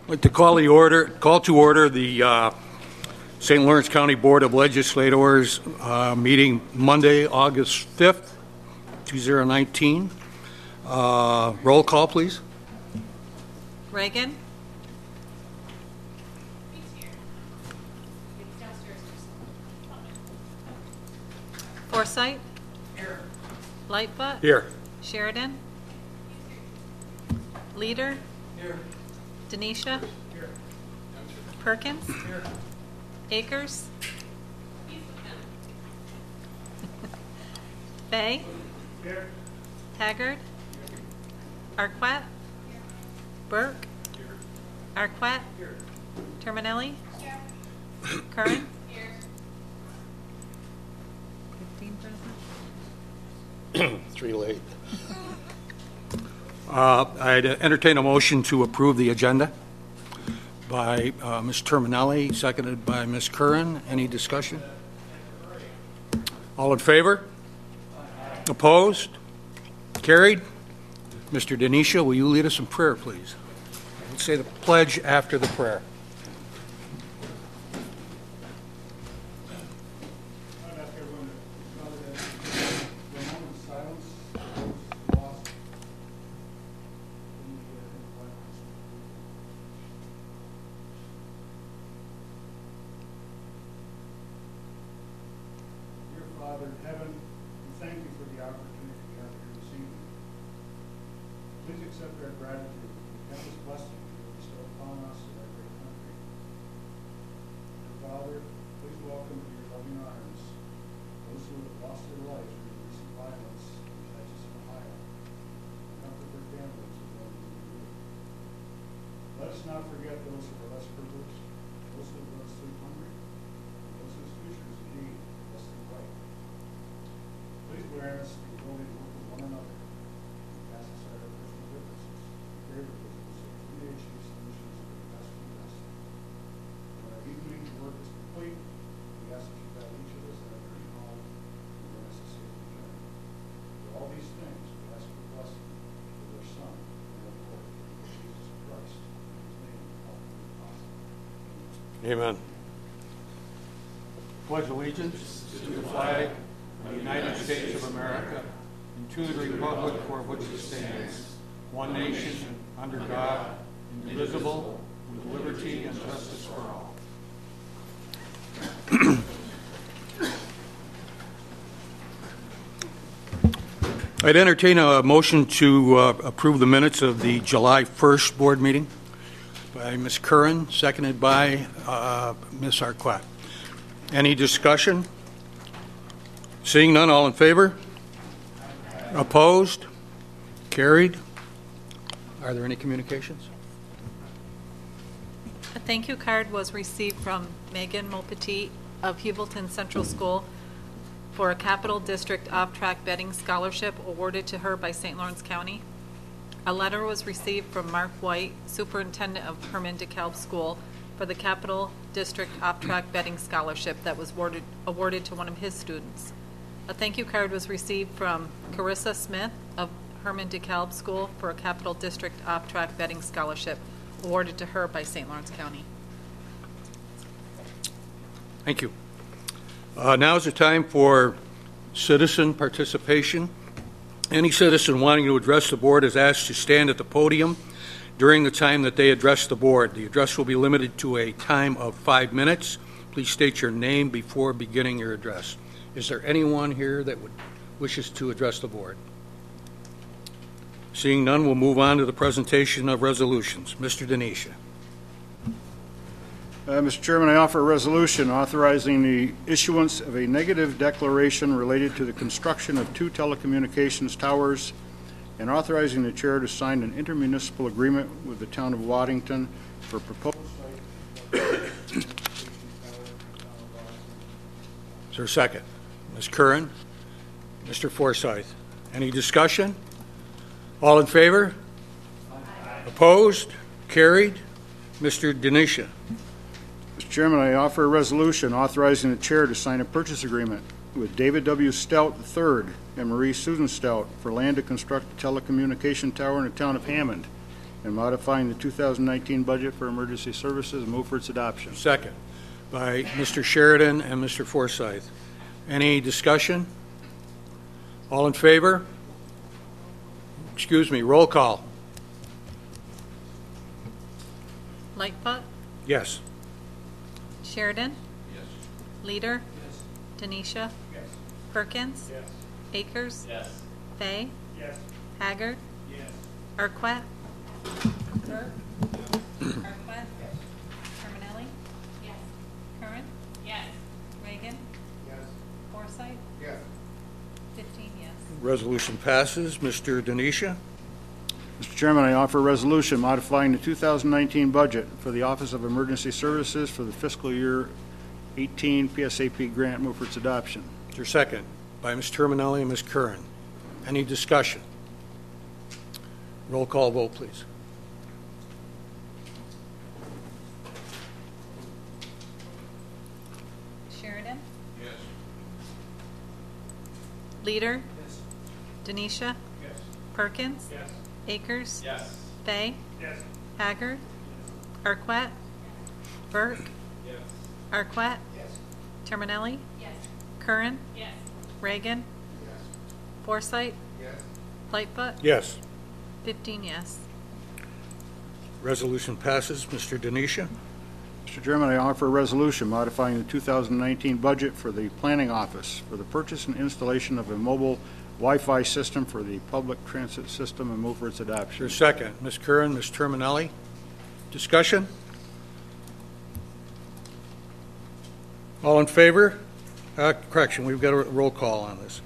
I'd like to call to order the St. Lawrence County Board of Legislators meeting Monday, August 5th, 2019. Roll call, please. Reagan. Forsythe. Here. Lightfoot. Here. Sheridan. Leader. Here. Denisha. Here. Perkins. Here. Akers. Fay. Here. Taggart. Arquette. Burke. Here. Arquette. Here. Terminelli. Here. Curran. Here. 15 present. 3 late. I'd entertain a motion to approve the agenda by Ms. Terminelli, seconded by Ms. Curran. Any discussion? All in favor? Opposed? Carried? Mr. Denisha, will you lead us in prayer, please? We'll say the pledge after the prayer. Father in heaven, we thank you for the opportunity we have here this evening. Please accept our gratitude for the countless blessings you have bestowed upon us in our great country. Dear Father, please welcome to your loving arms those who have lost their lives due to recent violence in Texas and Ohio, and comfort their families with all you can do. Let us not forget those who are less privileged, those who are sleep hungry, and those whose future is in need of less than right. Please grant us the ability to work with one another and pass aside our personal differences, favoritisms, and PhD solutions that are best for the best. When our evening's work is complete, we ask that you guide each of us in our journey home and grant us a safe return. For all these things, we ask for blessing for their Son and our Lord, Jesus Christ. In his name, all things are possible. Amen. Pledge allegiance to the flag of the United States of America and to the republic for which it stands, one nation, under God, indivisible, with liberty and justice for all. I'd entertain a motion to approve the minutes of the July 1st board meeting by Ms. Curran, seconded by Ms. Arquette. Any discussion? Seeing none, all in favor? Opposed? Carried? Are there any communications? A thank you card was received from Megan Mulpetit of Hubleton Central School for a Capital District Off-Track Betting Scholarship awarded to her by St. Lawrence County. A letter was received from Mark White, Superintendent of Herman DeKalb School, for the Capital District Off-Track Betting Scholarship that was awarded to one of his students. A thank you card was received from Carissa Smith of Herman DeKalb School for a Capital District Off-Track Betting Scholarship awarded to her by St. Lawrence County. Thank you. Now is the time for citizen participation. Any citizen wanting to address the board is asked to stand at the podium during the time that they address the board. The address will be limited to a time of 5 minutes. Please state your name before beginning your address. Is there anyone here that wishes to address the board? Seeing none, we'll move on to the presentation of resolutions. Mr. Denisha. Mr. Chairman, I offer a resolution authorizing the issuance of a negative declaration related to the construction of 2 telecommunications towers and authorizing the chair to sign an intermunicipal agreement with the town of Waddington for proposed Is there a second? Ms. Curran? Mr. Forsythe? Any discussion? All in favor? Aye. Opposed? Carried? Mr. Denisha. Mr. Chairman, I offer a resolution authorizing the chair to sign a purchase agreement with David W. Stout III and Marie Susan Stout for land to construct a telecommunication tower in the town of Hammond and modifying the 2019 budget for emergency services and move for its adoption. Second by Mr. Sheridan and Mr. Forsyth. Any discussion? All in favor? Excuse me, roll call. Lightfoot, Yes. Sheridan, Yes. Leader, Denisha, Yes. Perkins, Yes. Akers, Yes. Fay, Yes. Haggard, Yes. Arquette, Burke, Arquette, Terminelli, Curran, Reagan, Yes. Forsythe, Yes. 15 yes. Resolution passes. Mr. Denisha? Mr. Chairman, I offer a resolution modifying the 2019 budget for the Office of Emergency Services for the fiscal year 18 PSAP grant. Move for its adoption. Is there a second? By Ms. Terminelli and Ms. Curran. Any discussion? Roll call vote, please. Sheridan, Yes. Leader, Denisha, Yes. Perkins, Yes. Akers, Yes. Fay, Yes. Haggard, Arquette, Burke, Yes. Arquette, Yes. Terminelli, Curran, Reagan, Yes. Forsythe, Yes. Lightfoot, Yes. 15 yes. Resolution passes. Mr. Denisha? Mr. Chairman, I offer a resolution modifying the 2019 budget for the Planning Office for the purchase and installation of a mobile Wi-Fi system for the public transit system and move for its Is there adoption. a second? Ms. Curran, Ms. Terminelli? Discussion? All in favor? Correction, we've got a roll call on this.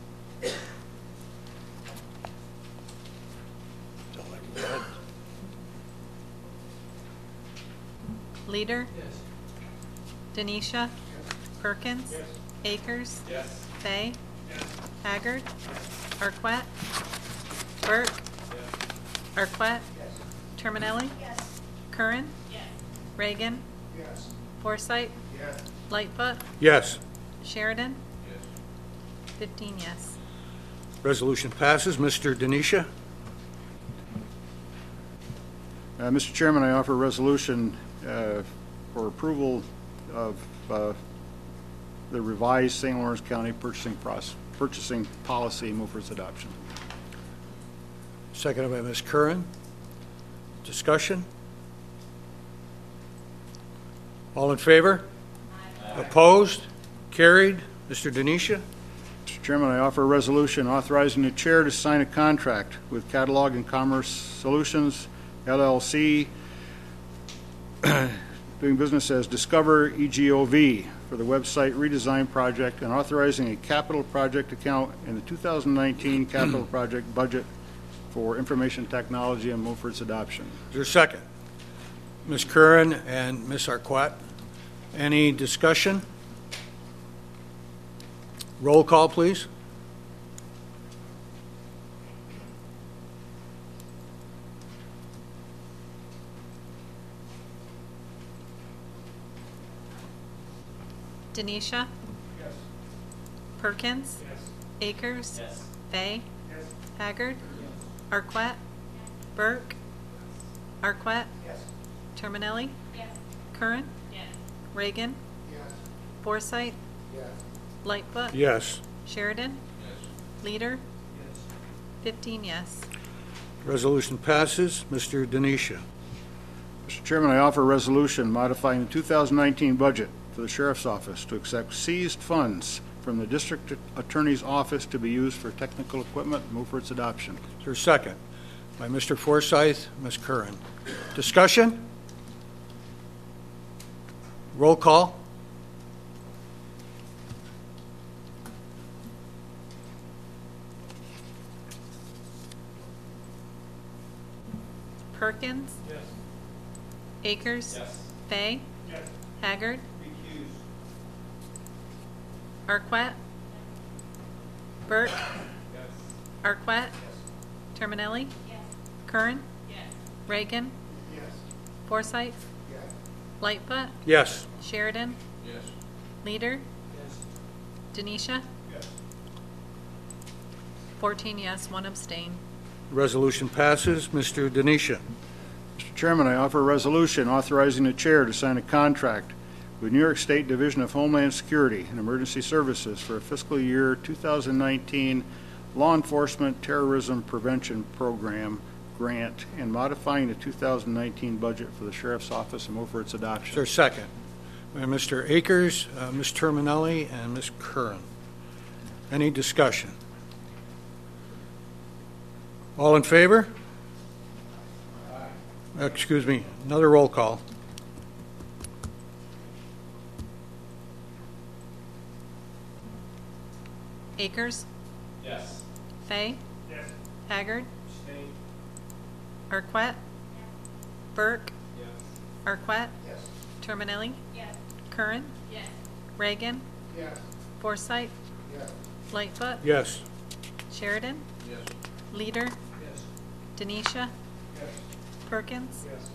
Leader, Denisha, Perkins, Akers, Yes. Fay, Haggard, Arquette, Burke, Arquette, Terminelli, Curran, Reagan, Yes. Forsythe, Yes. Lightfoot, Yes. Sheridan, Yes. 15 yes. Resolution passes. Mr. Denisha? Mr. Chairman, I offer a resolution for approval of the revised St. Lawrence County purchasing policy. Move for its adoption. Seconded by Ms. Curran. Discussion? All in favor? Opposed? Carried. Mr. Denisha? Mr. Chairman, I offer a resolution authorizing the chair to sign a contract with Catalog and Commerce Solutions, LLC, doing business as Discover EGOV for the website redesign project, and authorizing a capital project account in the 2019 capital project budget for information technology, and move for its adoption. Is there a second? Ms. Curran and Ms. Arquette. Any discussion? Roll call, please. Denisha, Yes. Perkins, Yes. Akers, Yes. Fay, Yes. Haggard, Arquette, Burke, Arquette, Yes. Terminelli, Curran, Reagan, Yes. Forsythe, Yes. Lightfoot, Yes. Sheridan, Yes. Leader, Yes. 15 yes. Resolution passes. Mr. Denisha. Mr. Chairman, I offer a resolution modifying the 2019 budget for the Sheriff's Office to accept seized funds from the District Attorney's Office to be used for technical equipment. Move for its adoption. Is there a second? By Mr. Forsythe, Ms. Curran. Discussion? Roll call? Perkins, Yes. Akers, Yes. Fay, Yes. Haggard, Recuse. Arquette, Burke, Yes. Arquette, Terminelli, Curran, Reagan, Yes. Forsythe, Yes. Lightfoot, Yes. Sheridan, Yes. Leader, Yes. Denisha, Yes. 14 yes, 1 abstain. Resolution passes. Mr. Denisha. Mr. Chairman, I offer a resolution authorizing the chair to sign a contract with New York State Division of Homeland Security and Emergency Services for a fiscal year 2019 Law Enforcement Terrorism Prevention Program grant and modifying the 2019 budget for the Sheriff's Office and move for its Is there adoption. a second? By Mr. Akers, Ms. Terminelli, and Ms. Curran. Any discussion? All in favor? Excuse me, another roll call. Akers? Yes. Fay? Yes. Haggard? Abstain. Arquette? Burke? Yes. Arquette? Yes. Terminelli? Yes. Curran? Yes. Reagan? Yes. Forsythe? Yes. Lightfoot? Yes. Sheridan? Yes. Leader? Yes. Denisha? Yes. Perkins? Yes.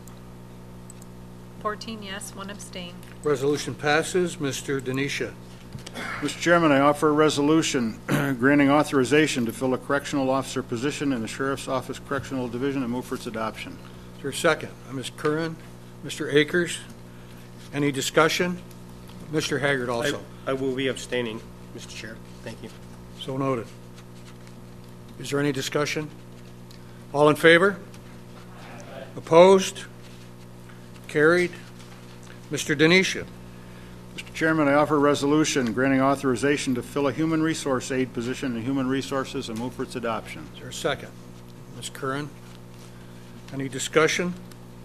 14 yes, 1 abstain. Resolution passes. Mr. Denisha. Mr. Chairman, I offer a resolution granting authorization to fill a correctional officer position in the Sheriff's Office Correctional Division and move for its adoption. Is there a second? Ms. Curran, Mr. Akers. Any discussion? Mr. Haggard also. I will be abstaining, Mr. Chair. Thank you. So noted. Is there any discussion? All in favor? Opposed? Carried. Mr. Denisha. Mr. Chairman, I offer a resolution granting authorization to fill a human resource aide position in Human Resources and move for its adoption. Is there a second? Ms. Curran. Any discussion?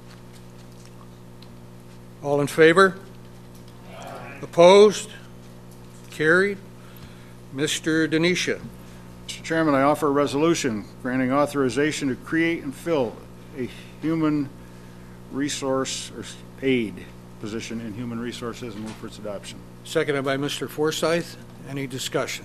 All in favor? Opposed? Carried. Mr. Denisha. Mr. Chairman, I offer a resolution granting authorization to create and fill a human resource or aide position in Human Resources and move for its adoption. Seconded by Mr. Forsythe. Any discussion?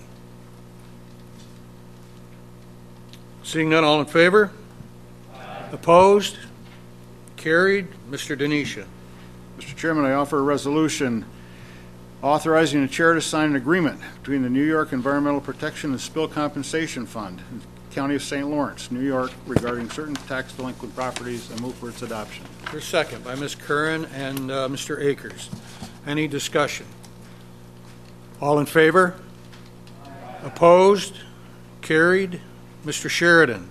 Seeing none, all in favor? Opposed? Carried. Mr. Denisha. Mr. Chairman, I offer a resolution authorizing the chair to sign an agreement between the New York Environmental Protection and Spill Compensation Fund and the County of St. Lawrence, New York, regarding certain tax delinquent properties and move for its adoption. For a second by Ms. Curran and Mr. Akers. Any discussion? All in favor? Opposed? Carried. Mr. Sheridan.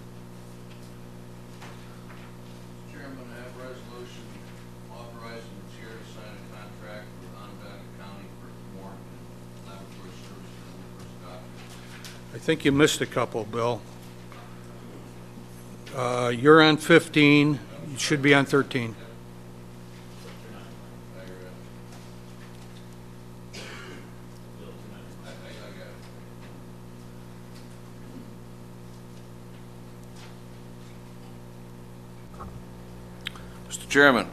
Chairman, I have a resolution authorizing the chair to sign a contract with Onondaga County for more laboratory services and first adoption. I think you missed a couple, Bill. You're on 15. You should be on 13. Mr. Chairman,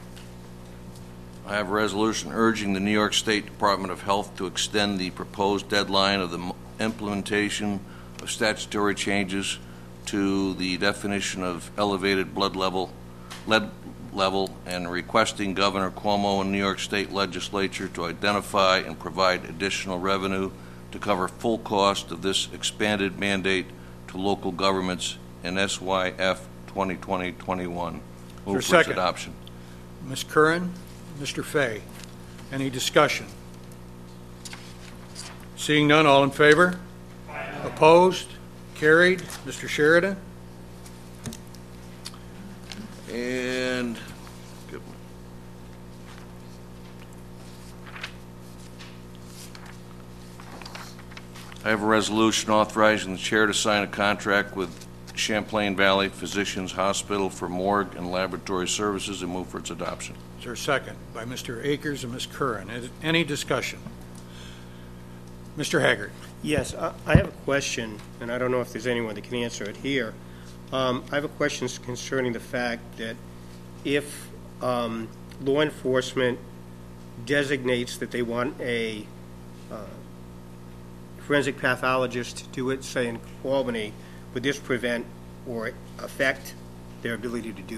I have a resolution urging the New York State Department of Health to extend the proposed deadline of the implementation of statutory changes to the definition of elevated lead level, and requesting Governor Cuomo and New York State Legislature to identify and provide additional revenue to cover full cost of this expanded mandate to local governments in SYF 2020-21. Move for its second? adoption. Ms. Curran, Mr. Fay. Any discussion? Seeing none, all in favor? Opposed? Carried. Mr. Sheridan. And I have a resolution authorizing the chair to sign a contract with Champlain Valley Physicians Hospital for morgue and laboratory services and move for its adoption. Is there a second? By Mr. Akers and Ms. Curran. Any discussion? Mr. Haggard. Yes, I have a question, and I don't know if there's anyone that can answer it here. I have a question concerning the fact that if law enforcement designates that they want a forensic pathologist to do it, say in Albany, would this prevent or affect their ability to do?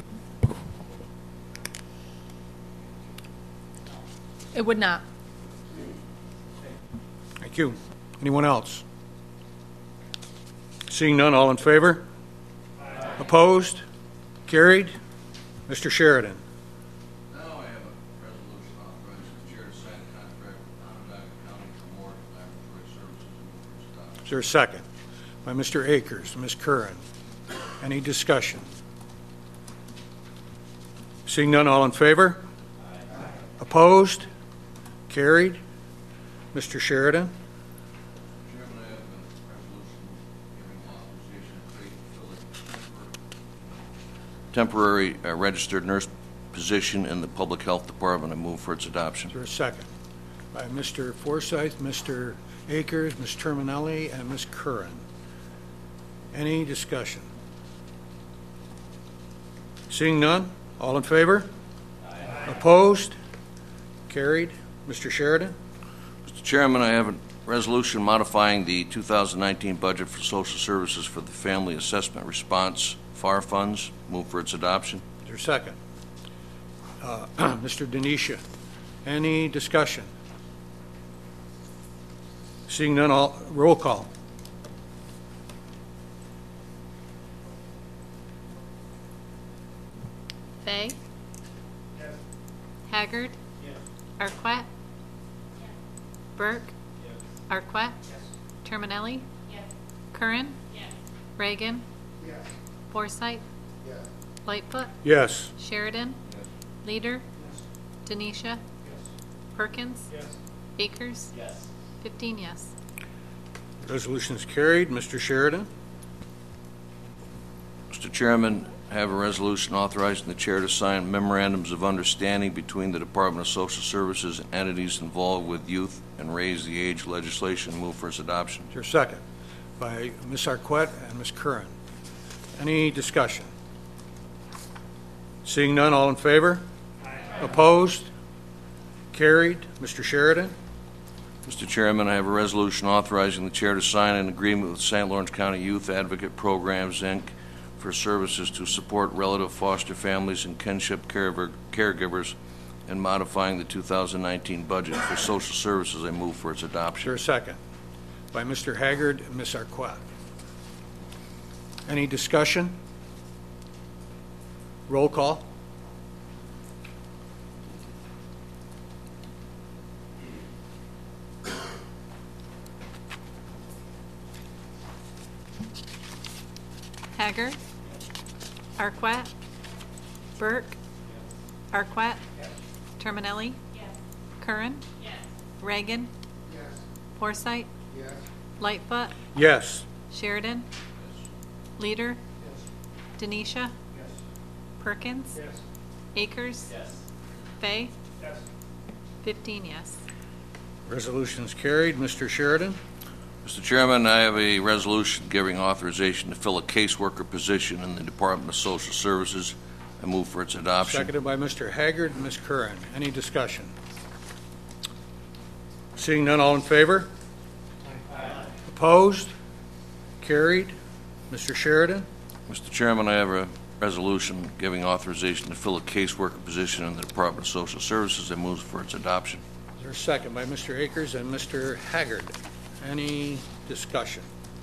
It would not. Thank you. Anyone else? Seeing none, all in favor? Opposed? Carried. Mr. Sheridan. Now I have a resolution authorizing the chair to sign a contract with Onondaga County for more laboratory services and move for its adoption. Is there a second? By Mr. Akers. Ms. Curran. Any discussion? Seeing none, all in favor? Opposed? Carried. Mr. Sheridan. Chairman, I have a resolution giving authorization to fill a temporary registered nurse position in the Public Health Department. I move for its adoption. Is there a second? By Mr. Forsyth, Mr. Akers, Ms. Terminelli, and Ms. Curran. Any discussion? Seeing none, all in favor? Opposed? Carried. Mr. Sheridan. Mr. Chairman, I have a resolution modifying the 2019 budget for social services for the Family Assessment Response FAR funds. Move for its adoption. Is there a second? Mr. Denisha, any discussion? Seeing none, all roll call. Fay? Yes. Haggard? Yes. Arquette? Burke? Yes. Arquette? Yes. Terminelli? Yes. Curran? Yes. Reagan? Yes. Forsythe? Yes. Lightfoot? Yes. Sheridan? Leader? Yes. Denisha? Yes. Perkins? Yes. Akers? Yes. 15 yes. Resolution is carried. Mr. Sheridan. Mr. Chairman, I have a resolution authorizing the chair to sign memorandums of understanding between the Department of Social Services and entities involved with youth and raise the age legislation. Move for its adoption. Is there a second? By Ms. Arquette and Ms. Curran. Any discussion? Seeing none, all in favor? Opposed? Carried. Mr. Sheridan. Mr. Chairman, I have a resolution authorizing the chair to sign an agreement with St. Lawrence County Youth Advocate Programs, Inc. for services to support relative foster families and kinship caregivers and modifying the 2019 budget for social services. I move for its Is there adoption. a second? By Mr. Haggard and Ms. Arquette. Any discussion? Roll call. Haggard? Arquette? Burke? Arquette? Terminelli? Yes. Curran? Yes. Reagan? Yes. Forsythe? Yes. Lightfoot? Yes. Sheridan? Leader? Yes. Denisha? Yes. Perkins? Yes. Akers? Yes. Fay? Yes. 15 yes. Resolution is carried. Mr. Sheridan. Mr. Chairman, I have a resolution giving authorization to fill a caseworker position in the Department of Social Services. I move for its adoption. Seconded by Mr. Haggard and Ms. Curran. Any discussion? Seeing none, all in favor? Opposed? Carried. Mr. Sheridan. Mr. Chairman, I have a resolution giving authorization to fill a caseworker position in the Department of Social Services. I move for its adoption. Is there a second by Mr. Akers and Mr. Haggard? Any discussion?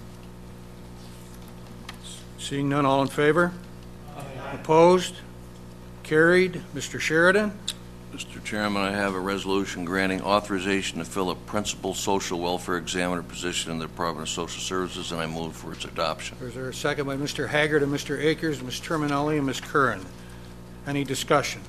Seeing none, all in favor? Opposed? Carried. Mr. Sheridan. Mr. Chairman, I have a resolution granting authorization to fill a principal social welfare examiner position in the Department of Social Services, and I move for its adoption. Is there a second by Mr. Haggard and Mr. Akers, Ms. Terminelli and Ms. Curran? Any discussion?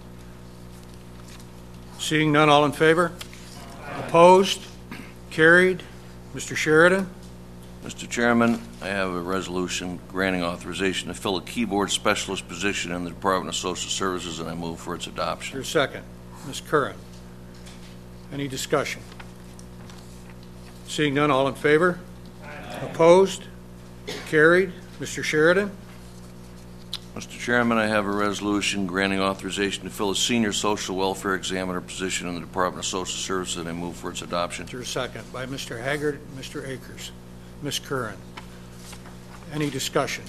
Seeing none, all in favor? Opposed? Carried. Mr. Sheridan. Mr. Chairman, I have a resolution granting authorization to fill a keyboard specialist position in the Department of Social Services, and I move for its Is there adoption. a second? Ms. Curran. Any discussion? Seeing none, all in favor? Opposed? Carried. Mr. Sheridan. Mr. Chairman, I have a resolution granting authorization to fill a senior social welfare examiner position in the Department of Social Services, and I move for its adoption. Is there a second? By Mr. Haggard and Mr. Akers. Ms. Curran. Any discussion?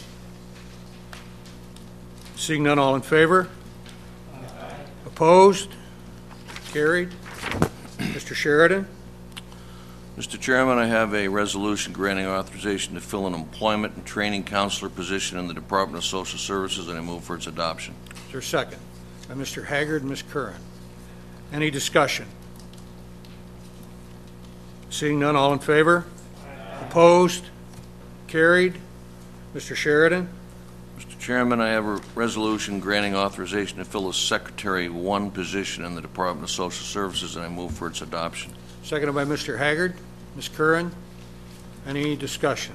Seeing none, all in favor? Opposed? Carried. Mr. Sheridan. Mr. Chairman, I have a resolution granting authorization to fill an employment and training counselor position in the Department of Social Services, and I move for its adoption. Is Is there a second? By Mr. Haggard and Ms. Curran. Any discussion? Seeing none, all in favor? Opposed? Carried. Mr. Sheridan? Mr. Chairman, I have a resolution granting authorization to fill a Secretary 1 position in the Department of Social Services, and I move for its adoption. Seconded by Mr. Haggard. Ms. Curran? Any discussion?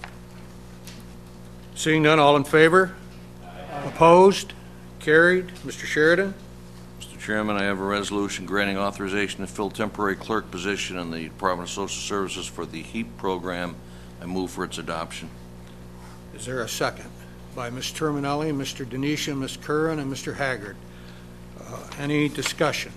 Seeing none, all in favor? Opposed? Carried. Mr. Sheridan? Mr. Chairman, I have a resolution granting authorization to fill temporary clerk position in the Department of Social Services for the HEAP program. I move for its adoption. Is there a second? By Ms. Terminelli, Mr. Denisha, Ms. Curran, and Mr. Haggard. Any discussion?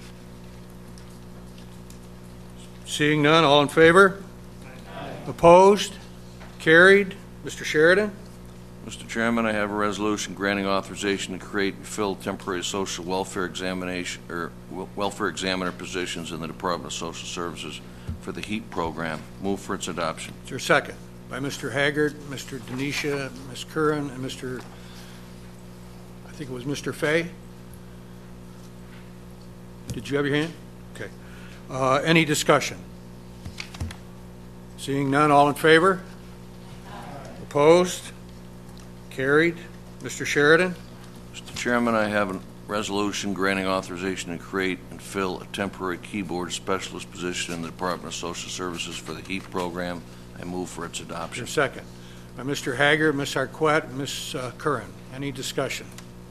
Seeing none, all in favor? Opposed? Carried. Mr. Sheridan? Mr. Chairman, I have a resolution granting authorization to create and fill temporary social welfare examination or welfare examiner positions in the Department of Social Services for the HEAP program. Move for its adoption. Is there a second? By Mr. Haggard, Mr. Denisha, Ms. Curran, and Mr., I think it was Mr. Fay? Did you have your hand? Okay. Any discussion? Seeing none, all in favor? Opposed? Carried. Mr. Sheridan? Mr. Chairman, I have a resolution granting authorization to create and fill a temporary keyboard specialist position in the Department of Social Services for the HEAP program. I move for its Is there adoption. a second? By Mr. Haggard, Ms. Arquette, and Ms. Curran. Any discussion?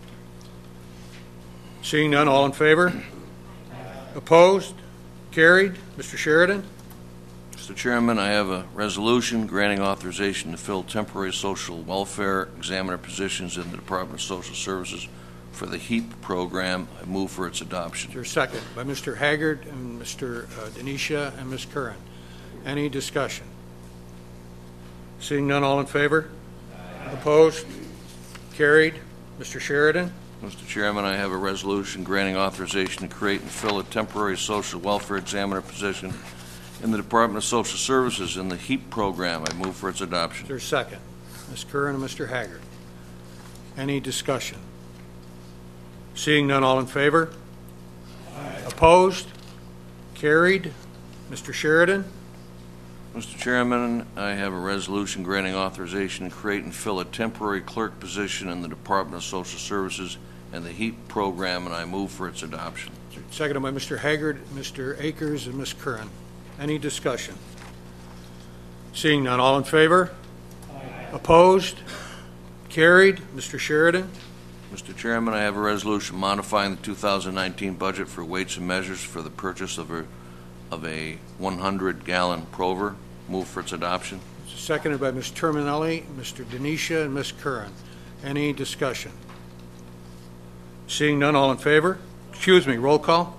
Seeing none, all in favor? Opposed? Carried. Mr. Sheridan? Mr. Chairman, I have a resolution granting authorization to fill temporary social welfare examiner positions in the Department of Social Services for the HEAP program. I move for its adoption. Is there a second? By Mr. Haggard and Mr. Denisha and Ms. Curran. Any discussion? Seeing none, all in favor? Opposed? Carried. Mr. Sheridan? Mr. Chairman, I have a resolution granting authorization to create and fill a temporary social welfare examiner position in the Department of Social Services in the HEAP program. I move for its Is adoption. there a second? Ms. Curran and Mr. Haggard. Any discussion? Seeing none, all in favor? Opposed? Carried. Mr. Sheridan? Mr. Chairman, I have a resolution granting authorization to create and fill a temporary clerk position in the Department of Social Services and the HEAP program, and I move for its adoption. Seconded by Mr. Haggard, Mr. Akers, and Ms. Curran. Any discussion? Seeing none, all in favor? Opposed? Carried. Mr. Sheridan? Mr. Chairman, I have a resolution modifying the 2019 budget for weights and measures for the purchase of a 100-gallon Prover. Move for its adoption. Seconded by Ms. Terminelli, Mr. Denisha, and Ms. Curran. Any discussion? Seeing none, all in favor? Excuse me, roll call?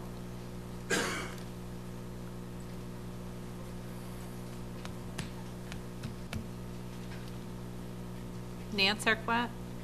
Nance Arquette?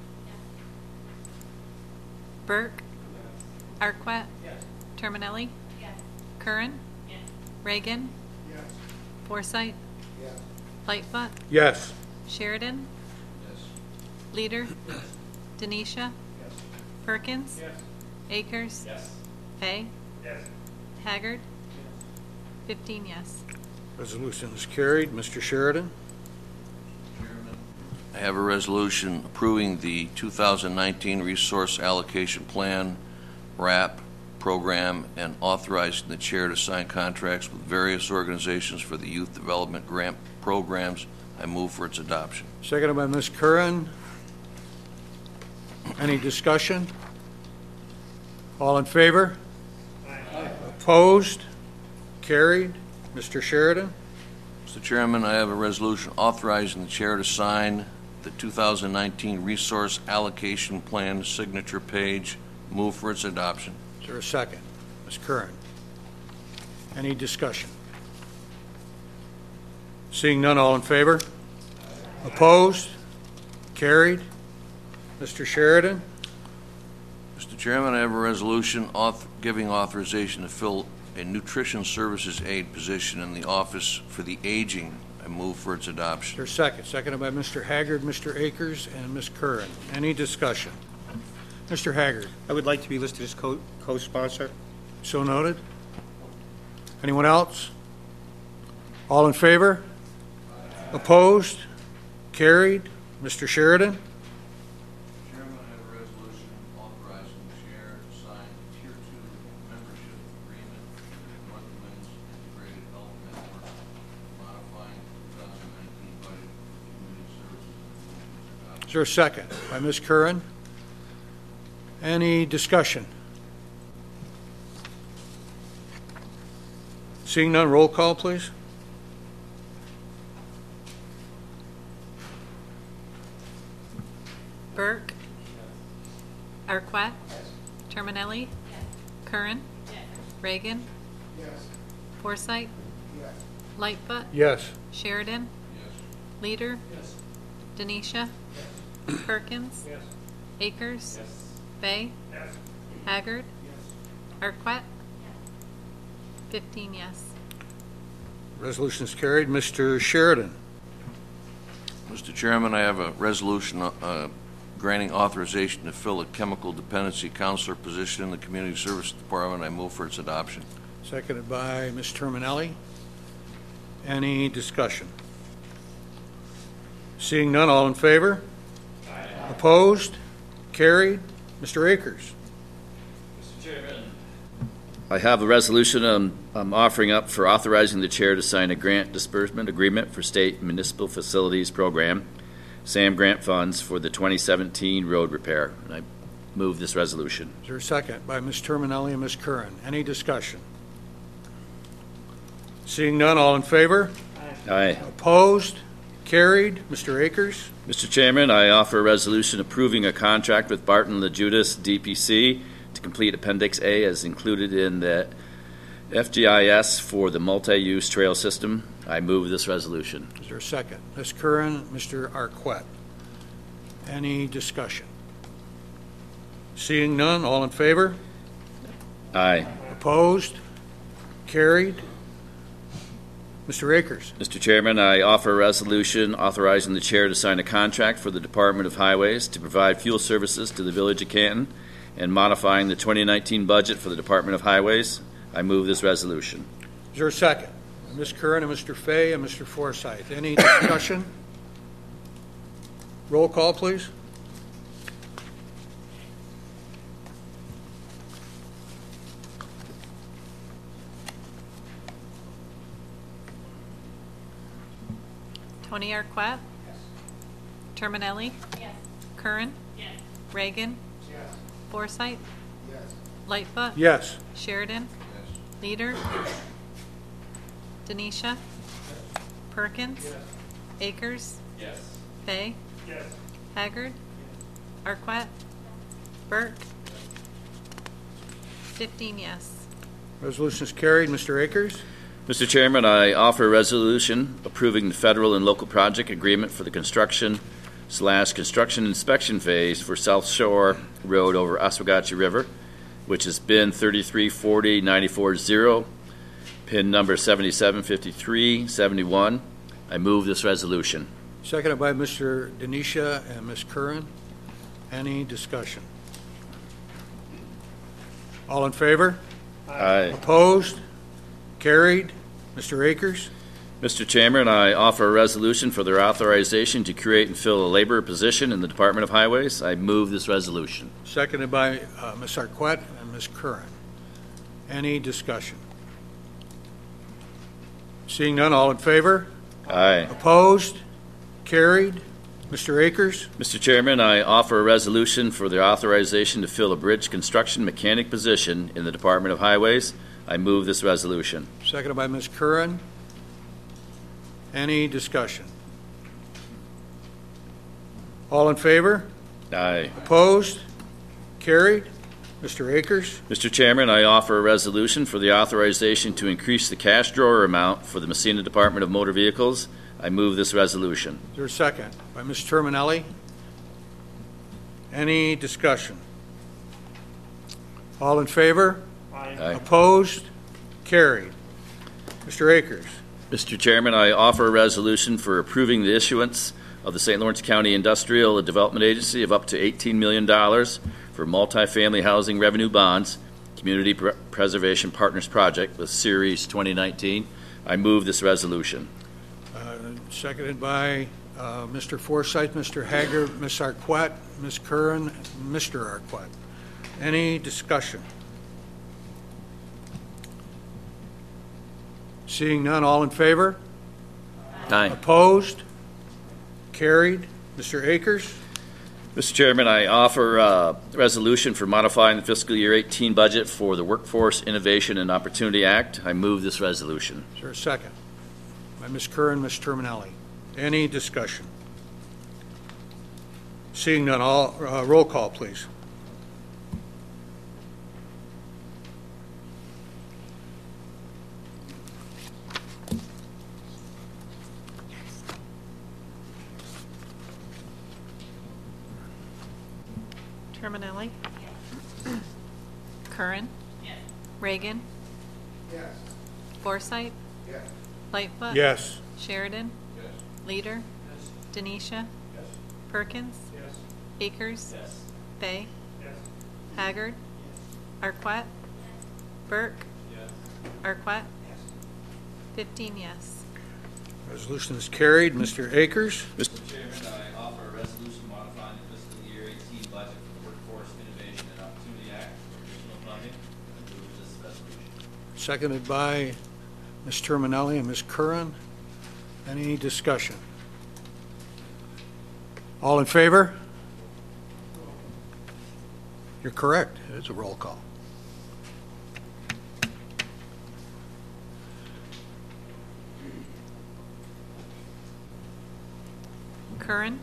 Burke? Arquette? Terminelli? Curran? Reagan? Forsythe? Lightfoot? Yes. Sheridan? Leader? Denisha? Perkins? Akers? Fay? Haggard? 15 yes. Resolution is carried. Mr. Sheridan? I have a resolution approving the 2019 Resource Allocation Plan, RAP, program, and authorizing the chair to sign contracts with various organizations for the youth development grant programs. I move for its adoption. Seconded by Ms. Curran. Any discussion? All in favor? Opposed? Carried. Mr. Sheridan? Mr. Chairman, I have a resolution authorizing the chair to sign the 2019 Resource Allocation Plan signature page. Move for its adoption. Is there a second? Ms. Curran? Any discussion? Seeing none, all in favor? Opposed? Carried. Mr. Sheridan? Mr. Chairman, I have a resolution giving authorization to fill a nutrition services aide position in the Office for the Aging. I move for its Is adoption. there a second? Seconded by Mr. Haggard, Mr. Akers, and Ms. Curran. Any discussion? Mr. Haggard. I would like to be listed as co-sponsor. So noted. Anyone else? All in favor? Opposed? Carried. Mr. Sheridan? Chairman, I have a resolution authorizing the chair to sign Tier 2 membership agreement with North Winds Integrated Health Network, modifying the 2019 budget for community services. Is there a second? By Ms. Curran. Any discussion? Seeing none, roll call, please. Burke. Arquette. Terminelli. Curran. Reagan. Forsythe. Lightfoot. Yes. Sheridan. Leader. Denisha. Perkins. Akers. Fay. Haggard. Arquette. 15 yes. Resolution is carried. Mr. Sheridan. Mr. Chairman, I have a resolution granting authorization to fill a chemical dependency counselor position in the Community Service Department. I move for its adoption. Seconded by Ms. Terminelli. Any discussion? Seeing none, all in favor? Aye. Opposed? Carried. Mr. Akers. Mr. Chairman, I have a resolution I'm offering up for authorizing the chair to sign a grant disbursement agreement for State Municipal Facilities Program, SAM grant funds for the 2017 road repair. And I move this resolution. Is there a second? By Ms. Terminelli and Ms. Curran. Any discussion? Seeing none, all in favor? Aye. Opposed? Carried. Mr. Akers. Mr. Chairman, I offer a resolution approving a contract with Barton LaJudas DPC to complete Appendix A as included in the FGIS for the multi-use trail system. I move this resolution. Is there a second? Ms. Curran, Mr. Arquette. Any discussion? Seeing none, all in favor? Aye. Opposed? Carried. Mr. Akers. Mr. Chairman, I offer a resolution authorizing the chair to sign a contract for the Department of Highways to provide fuel services to the Village of Canton and modifying the 2019 budget for the Department of Highways. I move this resolution. Is there a second? Ms. Curran and Mr. Fay and Mr. Forsythe. Any discussion? Roll call, please. Tony Arquette. Terminelli. Curran. Reagan. Forsythe. Lightfoot. Yes. Sheridan. Leader. Denisha. Perkins. Akers. Fay. Haggard. Arquette. Burke. 15 yes. Resolution is carried. Mr. Akers. Mr. Chairman, I offer a resolution approving the federal and local project agreement for the construction inspection phase for South Shore Road over Oswegatchie River, which has been 3340-940, PIN number 775371. I move this resolution. Seconded by Mr. Denisha and Ms. Curran. Any discussion? All in favor? Aye. Opposed? Carried. Mr. Akers. Mr. Chairman, I offer a resolution for their authorization to create and fill a labor position in the Department of Highways. I move this resolution. Seconded by Ms. Arquette and Ms. Curran. Any discussion? Seeing none, all in favor? Aye. Opposed? Carried. Mr. Akers. Mr. Chairman, I offer a resolution for the authorization to fill a bridge construction mechanic position in the Department of Highways. I move this resolution. Seconded by Ms. Curran. Any discussion? All in favor? Aye. Opposed? Carried. Mr. Akers. Mr. Chairman, I offer a resolution for the authorization to increase the cash drawer amount for the Messina Department of Motor Vehicles. I move this resolution. Is there a second? By Ms. Terminelli. Any discussion? All in favor? Aye. Opposed? Carried. Mr. Akers. Mr. Chairman, I offer a resolution for approving the issuance of the St. Lawrence County Industrial Development Agency of up to $18 million for multifamily housing revenue bonds, Community Preservation Partners Project with Series 2019. I move this resolution. Seconded by Mr. Forsythe, Mr. Haggard, Ms. Arquette, Ms. Curran, Mr. Arquette. Any discussion? Seeing none, all in favor? Aye. Opposed? Carried. Mr. Akers? Mr. Chairman, I offer a resolution for modifying the fiscal year 18 budget for the Workforce Innovation and Opportunity Act. I move this resolution. Is there a second? By Ms. Curran, Ms. Terminelli. Any discussion? Seeing none, all roll call, please. Terminelli? Curran? Yes. Reagan? Yes. Forsythe? Yes. Lightfoot? Yes. Sheridan? Yes. Leader? Yes. Denisha? Yes. Perkins? Yes. Akers? Yes. Fay? Yes. Haggard? Arquette? Burke? Yes. Arquette? Yes. 15 yes. Resolution is carried. Mr. Akers? Mr. Chairman, I offer a resolution modifying the fiscal year 18 budget for the Workforce Innovation and Opportunity Act for additional funding. I move this resolution. Seconded by Ms. Terminelli and Ms. Curran. Any discussion? All in favor? You're correct. It is a roll call. Curran?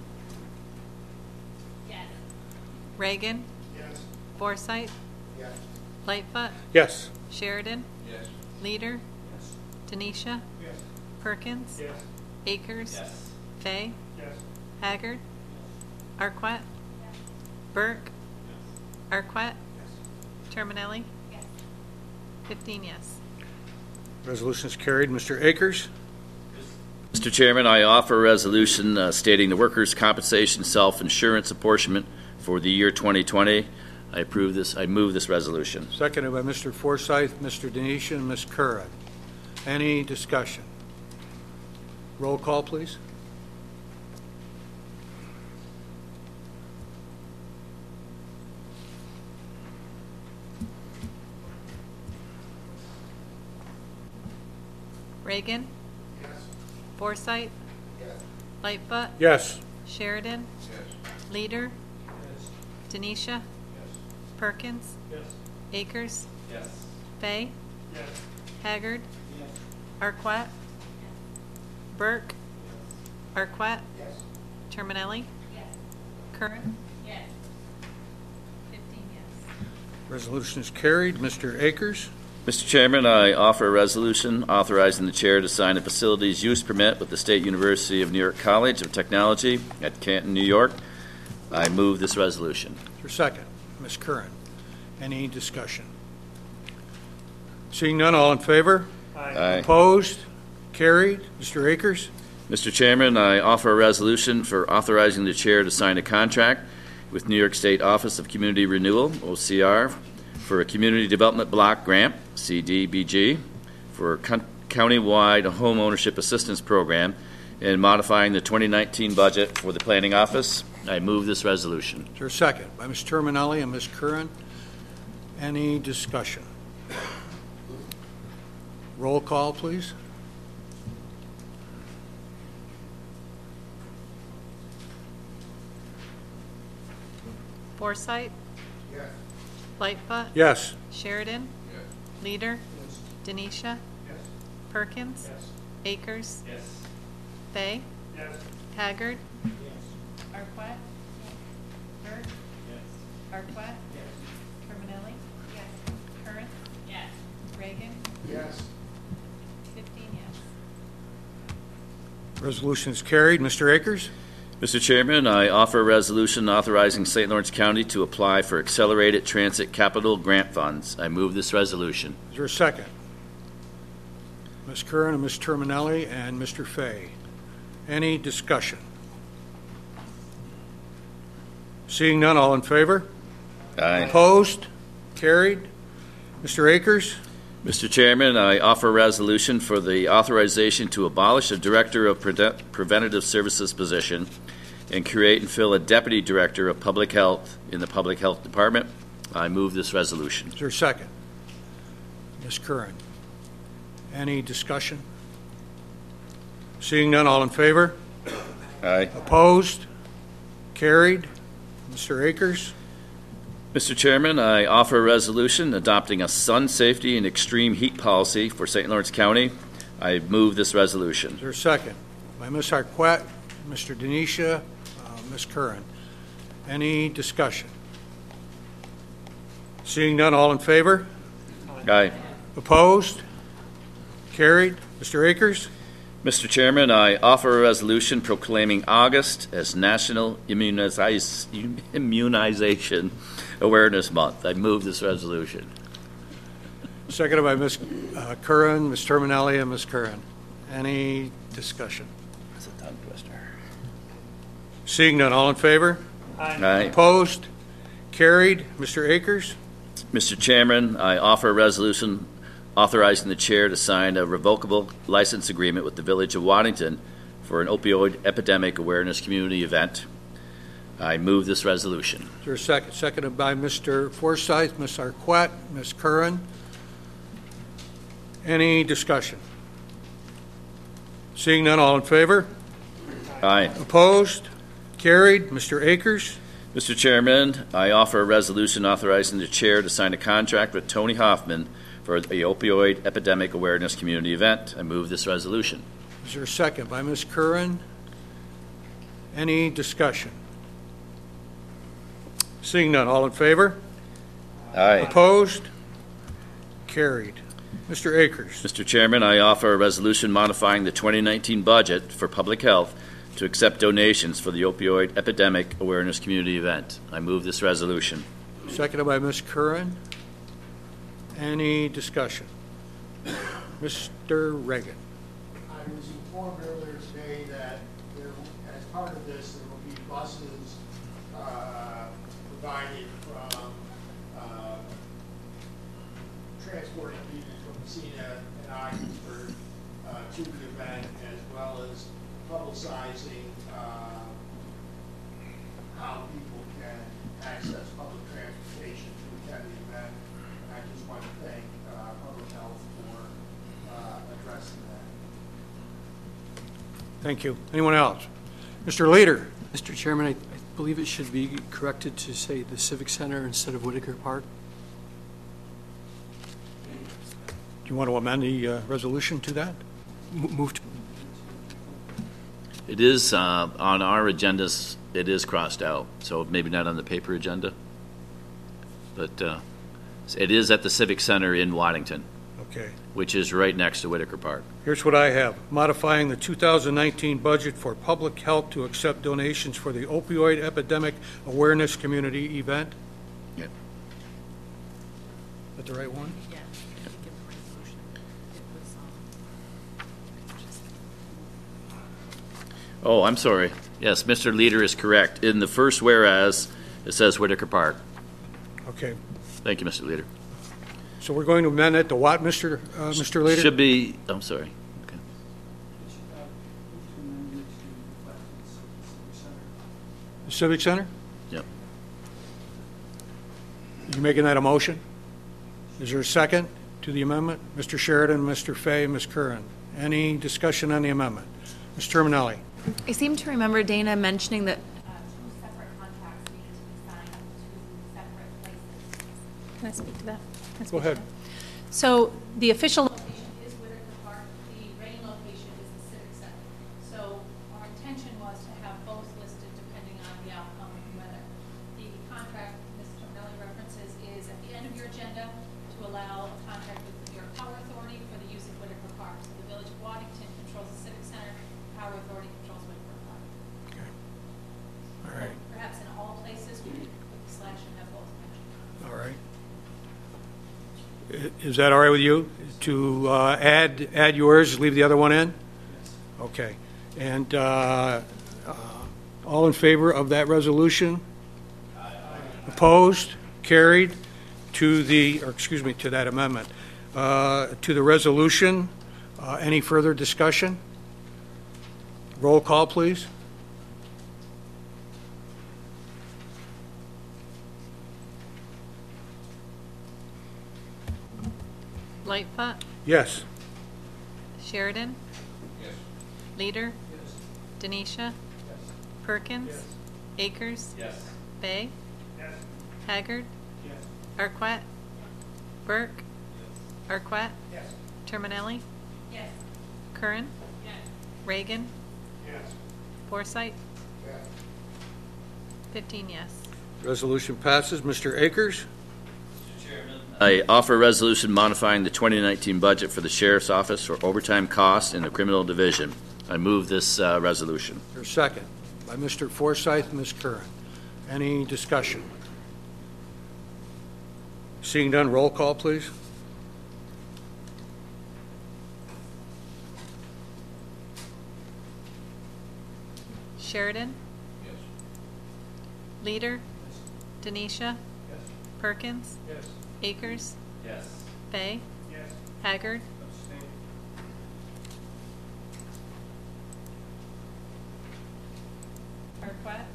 Yes. Reagan? Yes. Forsythe? Yes. Lightfoot? Yes. Sheridan? Yes. Leader? Yes. Denisha? Yes. Perkins? Yes. Akers? Yes. Fay? Yes. Haggard? Arquette? Burke? Arquette? Terminelli? Yes. 15 yes. Resolution is carried. Mr. Akers? Mr. Chairman, I offer a resolution stating the workers' compensation self-insurance apportionment for the year 2020. I move this resolution. Seconded by Mr. Forsythe, Mr. Denisha, and Ms. Curran. Any discussion? Roll call, please. Reagan? Yes. Forsythe? Yes. Lightfoot? Yes. Sheridan? Yes. Leader? Yes. Denisha? Yes. Perkins? Yes. Akers? Yes. Fay? Yes. Haggard? Yes. Arquette? Burke? Arquette? Yes. Terminelli? Yes. Curran? Yes. 15 yes. Resolution is carried. Mr. Akers? Mr. Chairman, I offer a resolution authorizing the chair to sign a facilities use permit with the State University of New York College of Technology at Canton, New York. I move this resolution. Is there a second? Ms. Curran. Any discussion? Seeing none, all in favor? Aye. Opposed? Carried. Mr. Akers? Mr. Chairman, I offer a resolution for authorizing the chair to sign a contract with New York State Office of Community Renewal, OCR, for a Community Development Block Grant, CDBG, for a county-wide home ownership assistance program and modifying the 2019 budget for the planning office. I move this resolution. Is there a second? By Ms. Terminelli and Ms. Curran. Any discussion? Roll call, please. Forsythe? Yes. Lightfoot? Yes. Sheridan? Yes. Leader? Yes. Denisha? Yes. Perkins? Yes. Akers? Yes. Fay? Yes. Haggard? Yes. Arquette? Burke? Yes. Arquette? Yes. Terminelli? Yes. Curran? Yes. Reagan? Yes. 15 yes. Resolution is carried. Mr. Akers? Mr. Chairman, I offer a resolution authorizing St. Lawrence County to apply for accelerated transit capital grant funds. I move this resolution. Is there a second? Ms. Curran and Ms. Terminelli and Mr. Fay. Any discussion? Seeing none, all in favor? Aye. Opposed? Carried. Mr. Akers? Mr. Chairman, I offer a resolution for the authorization to abolish a Director of Preventative Services position and create and fill a Deputy Director of Public Health in the Public Health Department. I move this resolution. Is there a second? Ms. Curran. Any discussion? Seeing none, all in favor? Aye. Opposed? Carried. Mr. Akers? Mr. Chairman, I offer a resolution adopting a sun safety and extreme heat policy for St. Lawrence County. I move this resolution. Is there a second? By Ms. Arquette, Mr. Denisha, Ms. Curran. Any discussion? Seeing none, all in favor? Aye. Opposed? Carried. Mr. Akers? Mr. Chairman, I offer a resolution proclaiming August as National Immunization Awareness Month. I move this resolution. Seconded by Ms. Curran, Ms. Terminelli, and Ms. Curran. Any discussion? That's a tongue twister. Seeing none, all in favor? Aye. Opposed? Carried. Mr. Akers? Mr. Chairman, I offer a resolution authorizing the chair to sign a revocable license agreement with the Village of Waddington for an opioid epidemic awareness community event. I move this resolution. Is there a second? Seconded by Mr. Forsyth, Ms. Arquette, Ms. Curran. Any discussion? Seeing none, all in favor? Aye. Opposed? Carried. Mr. Akers? Mr. Chairman, I offer a resolution authorizing the chair to sign a contract with Tony Hoffman for the opioid epidemic awareness community event. I move this resolution. Is there a second? By Ms. Curran. Any discussion? Seeing none, all in favor? Aye. Opposed? Carried. Mr. Akers? Mr. Chairman, I offer a resolution modifying the 2019 budget for public health to accept donations for the opioid epidemic awareness community event. I move this resolution. Seconded by Ms. Curran. Any discussion? Mr. Reagan? I was informed earlier today that there, as part of this, there will be buses provided from transporting people from Messina and Ogdensburg to the event, as well as publicizing how people can access public transportation to attend the event. And I just want to thank Public Health for addressing that. Thank you. Anyone else? Mr. Leader? Mr. Chairman, I believe it should be corrected to say the Civic Center instead of Whitaker Park. Do you want to amend the resolution to that? Moved. It is on our agendas, it is crossed out, so maybe not on the paper agenda. But it is at the Civic Center in Waddington, Okay. which is right next to Whitaker Park. Here's what I have. Modifying the 2019 budget for public health to accept donations for the opioid epidemic awareness community event. Yep. Is that the right one? Yeah. I think in the resolution, it was, Oh, I'm sorry. Yes, Mr. Leader is correct. In the first whereas, it says Whitaker Park. Okay. Thank you, Mr. Leader. So we're going to amend it to what, Mr. Leader? Should be, I'm sorry. Okay. The Civic Center? Yep. You making that a motion? Is there a second to the amendment? Mr. Sheridan, Mr. Fay, Ms. Curran. Any discussion on the amendment? Ms. Terminelli? I seem to remember Dana mentioning that. Two separate contracts needed to be signed to separate places. Can I speak to that? Go ahead. So the official. Location is Whitaker Park, the rain location is the Civic Center. So our intention was to have both listed depending on the outcome of the weather. The contract Mr. Tornelli references is at the end of your agenda to allow a contract with the New York Power Authority for the use of Whitaker Park. So the Village of Waddington controls the Civic Center, Power Authority controls Whitaker Park. Okay. All right. Perhaps in all places, we could put the slash and have both mentioned. All right. Is that all right with you? To add yours, leave the other one in? Okay. And all in favor of that resolution? Opposed? carried to that amendment. To the resolution, any further discussion? Roll call, please. Lightfoot, Yes. Sheridan? Yes. Leader? Yes. Denisha? Yes. Perkins? Yes. Akers? Yes. Bay? Yes. Haggard? Yes. Arquette? Burke? Arquette? Yes. Terminelli? Yes. Curran? Yes. Reagan? Yes. Forsythe? Yes. 15 yes. Resolution passes. Mr. Akers? I offer a resolution modifying the 2019 budget for the Sheriff's Office for overtime costs in the Criminal Division. I move this resolution. Your second. By Mr. Forsythe and Ms. Curran. Any discussion? Seeing none, roll call, please. Sheridan? Yes. Leader? Yes. Denisha? Yes. Perkins? Yes. Akers? Yes. Bay? Yes. Haggard? Abstain. Arquette?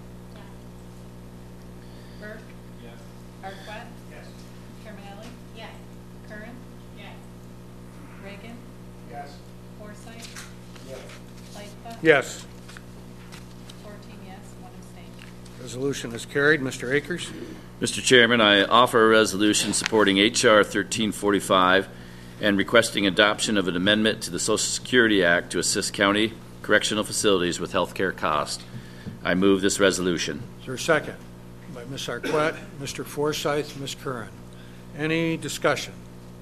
Burke? Yes. Arquette? Yes. Terminelli? Yes. Curran? Yes. Reagan? Yes. Forsythe? Yes. Lightfoot? Yes. 14 yes, 1 abstain. Resolution is carried. Mr. Akers? Mr. Chairman, I offer a resolution supporting H.R. 1345 and requesting adoption of an amendment to the Social Security Act to assist county correctional facilities with health care costs. I move this resolution. Is there a second? By Ms. Arquette, Mr. Forsythe, Ms. Curran. Any discussion?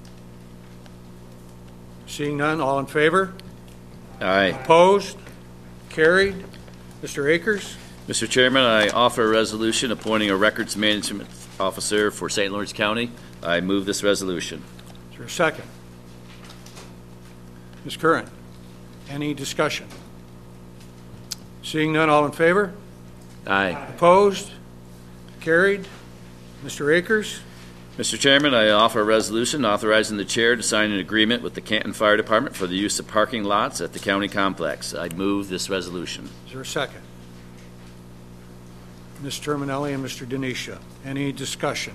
Seeing none, all in favor? Aye. Opposed? Carried. Mr. Akers? Mr. Chairman, I offer a resolution appointing a records management officer for St. Lawrence County. I move this resolution. Is there a second? Ms. Curran? Any discussion? Seeing none, all in favor? Aye. Opposed? Carried. Mr. Akers? Mr. Chairman, I offer a resolution authorizing the chair to sign an agreement with the Canton Fire Department for the use of parking lots at the county complex. I move this resolution. Is there a second? Ms. Terminelli and Mr. Denisha. Any discussion?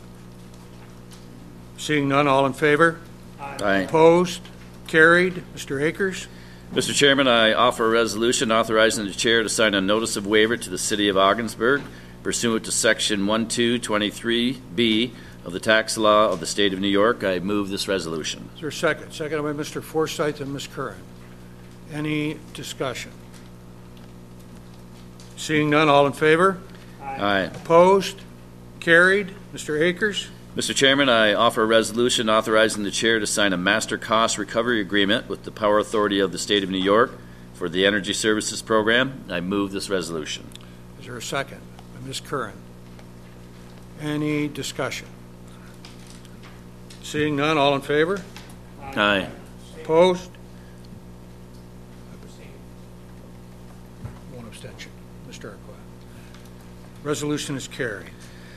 Seeing none, all in favor? Aye. Opposed? Carried. Mr. Akers? Mr. Chairman, I offer a resolution authorizing the chair to sign a notice of waiver to the city of Ogdensburg pursuant to section 1223B of the tax law of the state of New York. I move this resolution. Is there a second? Seconded by Mr. Forsythe and Ms. Curran. Any discussion? Seeing none, all in favor? Aye. Opposed? Carried. Mr. Akers? Mr. Chairman, I offer a resolution authorizing the chair to sign a master cost recovery agreement with the Power Authority of the State of New York for the Energy Services Program. I move this resolution. Is there a second? By Ms. Curran. Any discussion? Seeing none, all in favor? Aye. Opposed? One abstention. Mr. Arquette. Resolution is carried.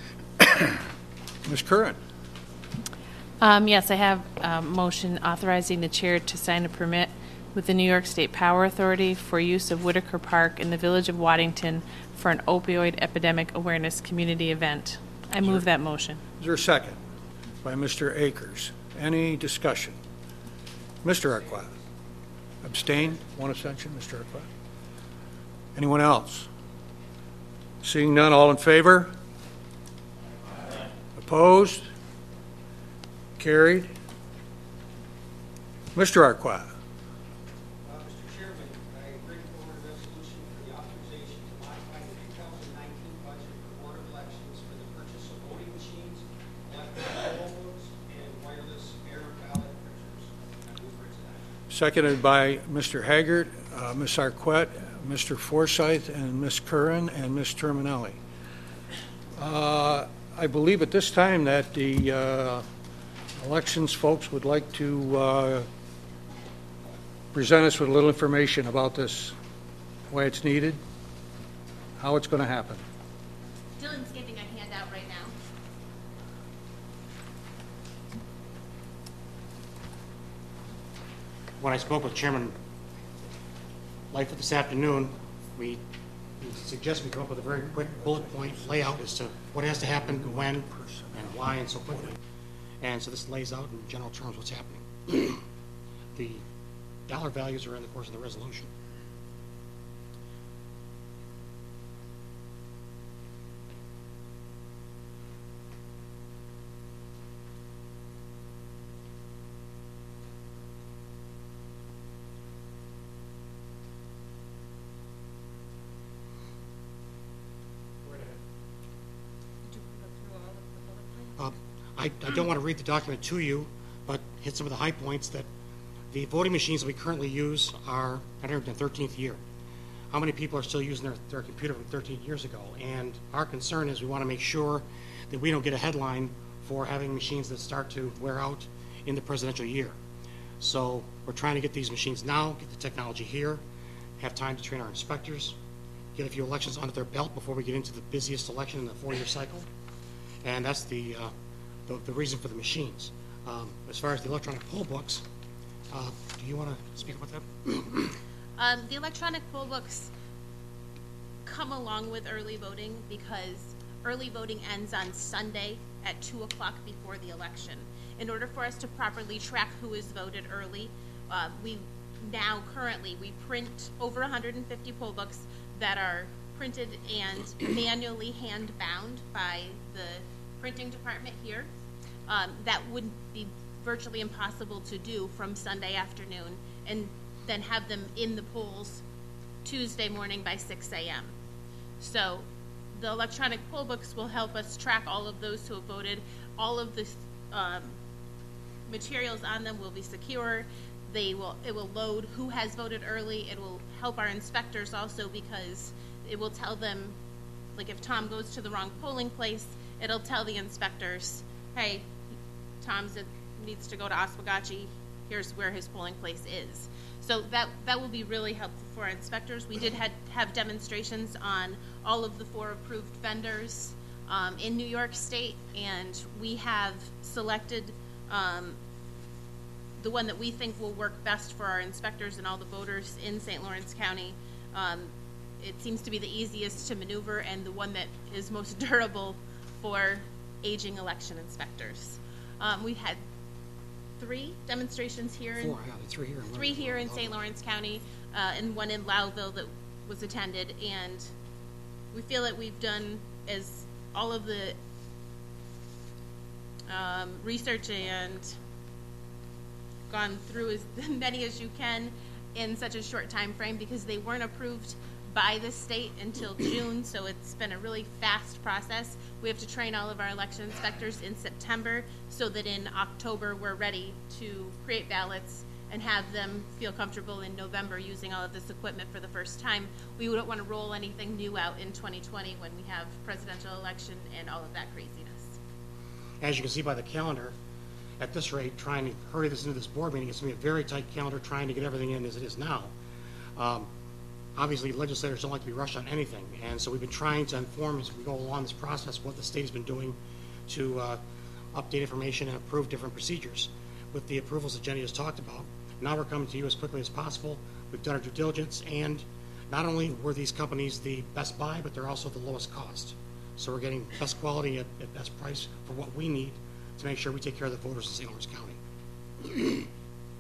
Ms. Curran. Yes, I have a motion authorizing the chair to sign a permit with the New York State Power Authority for use of Whitaker Park in the village of Waddington for an opioid epidemic awareness community event. I move that motion. Is there a second? By Mr. Akers. Any discussion? Mr. Arquette. Abstain? One abstention, Mr. Arquette. Anyone else? Seeing none, all in favor? Opposed? Carried. Mr. Arquette. Mr. Chairman, I bring forward a resolution for the authorization to modify the 2019 budget for Board of Elections for the purchase of voting machines, electronic poll books, and wireless air ballot printers. I move for its adoption. Seconded by Mr. Haggard, Ms. Arquette, Mr. Forsythe, and Ms. Curran, and Ms. Terminelli. I believe at this time that the elections folks would like to present us with a little information about this, why it's needed, how it's going to happen. Dylan's giving a handout right now. when I spoke with Chairman Lightfoot this afternoon, he suggested we come up with a very quick bullet point layout as to what has to happen, when, and why, and so quickly. And so this lays out in general terms what's happening. The dollar values are in the course of the resolution. I don't want to read the document to you, but hit some of the high points that the voting machines that we currently use are entering their 13th year. How many people are still using their computer from 13 years ago? And our concern is we want to make sure that we don't get a headline for having machines that start to wear out in the presidential year. So we're trying to get these machines now, get the technology here, have time to train our inspectors, get a few elections under their belt before we get into the busiest election in the 4-year cycle. And that's the reason for the machines. As far as the electronic poll books, do you want to speak about that? The electronic poll books come along with early voting because early voting ends on Sunday at 2 o'clock before the election. In order for us to properly track who is voted early, we print over 150 poll books that are printed and manually hand bound by the printing department here. That would be virtually impossible to do from Sunday afternoon and then have them in the polls Tuesday morning by 6 a.m. So the electronic poll books will help us track all of those who have voted. All of the materials on them will be secure. It will load who has voted early. It will help our inspectors also because it will tell them, like if Tom goes to the wrong polling place, it'll tell the inspectors, hey, Tom needs to go to Oswegatchie. Here's where his polling place is. So that will be really helpful for our inspectors. We did have demonstrations on all of the 4 approved vendors in New York State, and we have selected the one that we think will work best for our inspectors and all the voters in St. Lawrence County. It seems to be the easiest to maneuver and the one that is most durable for aging election inspectors. We've had 3 demonstrations here. 4, yeah, 3 here. 3 here in St. Lawrence County, and 1 in Lowville that was attended. And we feel that we've done as all of the research and gone through as many as you can in such a short time frame because they weren't approved by the state until June, so it's been a really fast process. We have to train all of our election inspectors in September so that in October we're ready to create ballots and have them feel comfortable in November using all of this equipment for the first time. We wouldn't want to roll anything new out in 2020 when we have presidential election and all of that craziness. As you can see by the calendar, at this rate, trying to hurry this into this board meeting, it's going to be a very tight calendar trying to get everything in as it is now. Obviously, legislators don't like to be rushed on anything, and so we've been trying to inform as we go along this process what the state has been doing to update information and approve different procedures. With the approvals that Jenny has talked about, now we're coming to you as quickly as possible. We've done our due diligence, and not only were these companies the best buy, but they're also the lowest cost. So we're getting best quality at best price for what we need to make sure we take care of the voters in St. Lawrence County. Any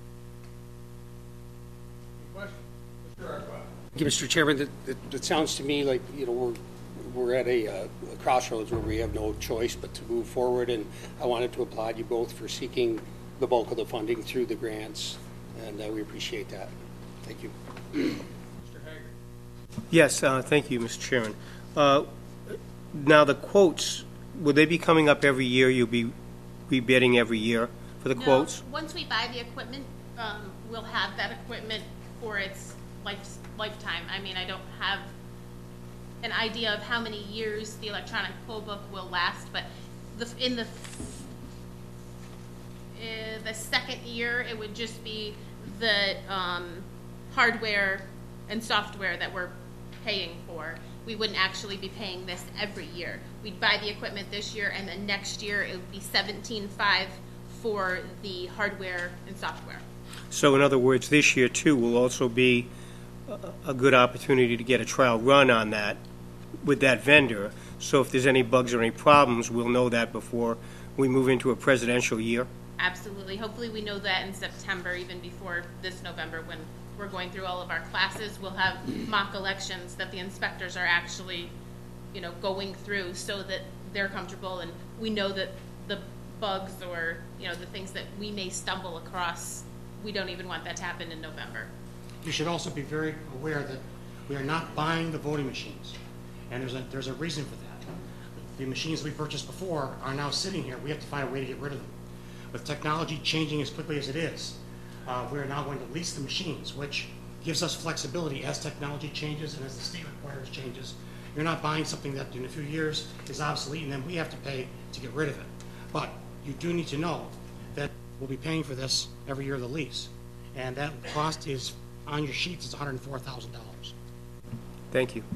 questions? Mr. Arquette. Thank you, Mr. Chairman. It sounds to me like we're at a crossroads where we have no choice but to move forward, and I wanted to applaud you both for seeking the bulk of the funding through the grants, and we appreciate that. Thank you. Mr. Hager. Yes, thank you, Mr. Chairman. Now, the quotes, will they be coming up every year? You'll be rebidding every year for the quotes? Once we buy the equipment, we'll have that equipment for its lifetime. I mean, I don't have an idea of how many years the electronic poll book will last, but in the second year, it would just be the hardware and software that we're paying for. We wouldn't actually be paying this every year. We'd buy the equipment this year, and then next year it would be $17,500 for the hardware and software. So in other words, this year too will also be a good opportunity to get a trial run on that with that vendor. So if there's any bugs or any problems, we'll know that before we move into a presidential year. Absolutely. Hopefully we know that in September, even before this November, when we're going through all of our classes. We'll have mock elections that the inspectors are actually, going through so that they're comfortable and we know that the bugs or, the things that we may stumble across, we don't even want that to happen in November. You should also be very aware that we are not buying the voting machines, and there's a reason for that. The machines we purchased before are now sitting here. We have to find a way to get rid of them. With technology changing as quickly as it is, we are now going to lease the machines, which gives us flexibility as technology changes and as the state requires changes. You're not buying something that in a few years is obsolete and then we have to pay to get rid of it. But you do need to know that we'll be paying for this every year of the lease. And that cost is, on your sheets, it's $104,000. Thank you.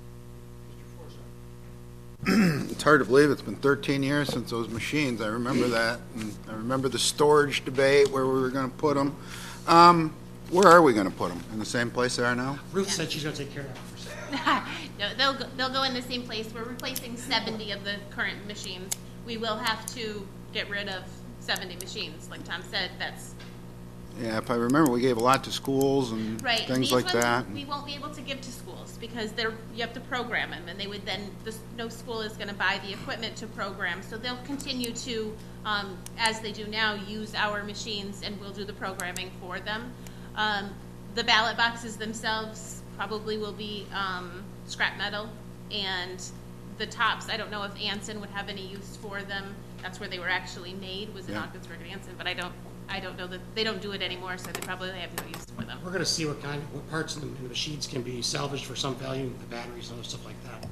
It's hard to believe it's been 13 years since those machines. I remember that. And I remember the storage debate where we were going to put them. Where are we going to put them? In the same place they are now? Ruth said she's going to take care of that for a second. No, they'll go in the same place. We're replacing 70 of the current machines. We will have to get rid of 70 machines. Like Tom said, that's... Yeah, if I remember, we gave a lot to schools and right. things These like ones that. We won't be able to give to schools because you have to program them, and they would then no school is going to buy the equipment to program. So they'll continue to, as they do now, use our machines, and we'll do the programming for them. The ballot boxes themselves probably will be scrap metal, and the tops, I don't know if Anson would have any use for them. That's where they were actually made, was in Ogdensburg and Anson, but I don't know that they don't do it anymore, so they probably have no use for them. We're going to see what parts in the machines can be salvaged for some value, the batteries and other stuff like that.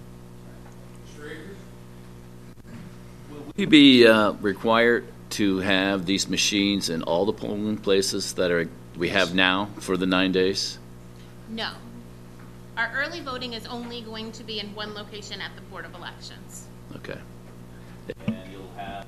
Will we be required to have these machines in all the polling places that we have now for the 9 days? No. Our early voting is only going to be in one location at the Board of Elections. Okay. And you'll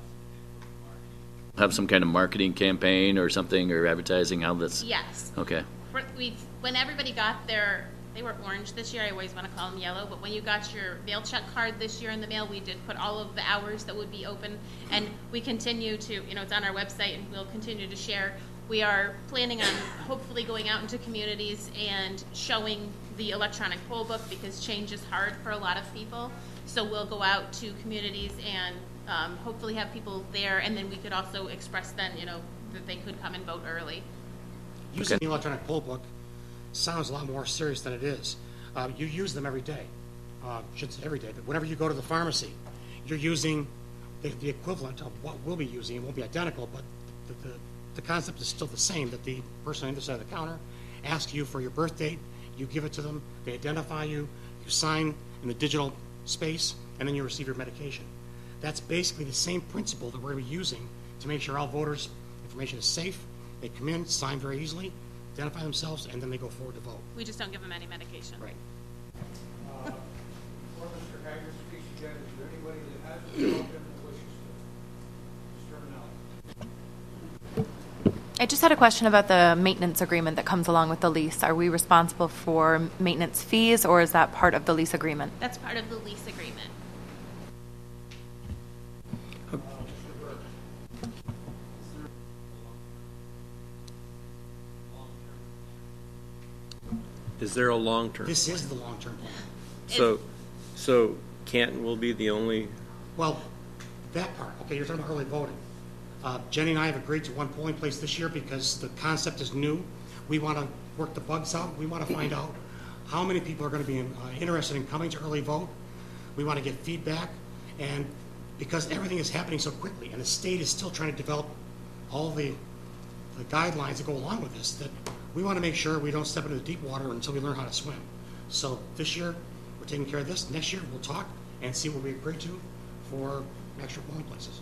have some kind of marketing campaign or something, or advertising, how that's... Yes. Okay. When everybody got they were orange this year, I always want to call them yellow, but when you got your mail check card this year in the mail, we did put all of the hours that would be open, and we continue to, it's on our website, and we'll continue to share. We are planning on hopefully going out into communities and showing the electronic poll book because change is hard for a lot of people. So we'll go out to communities and hopefully have people there, and then we could also express then, that they could come and vote early. Using the electronic poll book sounds a lot more serious than it is. You use them every day. I shouldn't say every day, but whenever you go to the pharmacy, you're using the equivalent of what we'll be using. It won't be identical, but the concept is still the same, that the person on the other side of the counter asks you for your birth date, you give it to them, they identify you, you sign in the digital space, and then you receive your medication. That's basically the same principle that we're using to make sure all voters' information is safe. They come in, sign very easily, identify themselves, and then they go forward to vote. We just don't give them any medication. Right. Before Mr. Hager speaks again, is there anybody that hasn't spoken and wishes to? Mr. Terminelli. I just had a question about the maintenance agreement that comes along with the lease. Are we responsible for maintenance fees, or is that part of the lease agreement? That's part of the lease agreement. Is there a long-term? This is the long-term plan. So Canton will be the only... Well, that part, okay, you're talking about early voting. Jenny and I have agreed to one polling place this year because the concept is new. We want to work the bugs out. We want to find out how many people are going to be interested in coming to early vote. We want to get feedback, and because everything is happening so quickly, and the state is still trying to develop all the guidelines that go along with this, that we want to make sure we don't step into the deep water until we learn how to swim. So this year, we're taking care of this. Next year, we'll talk and see what we agree to for extra polling places.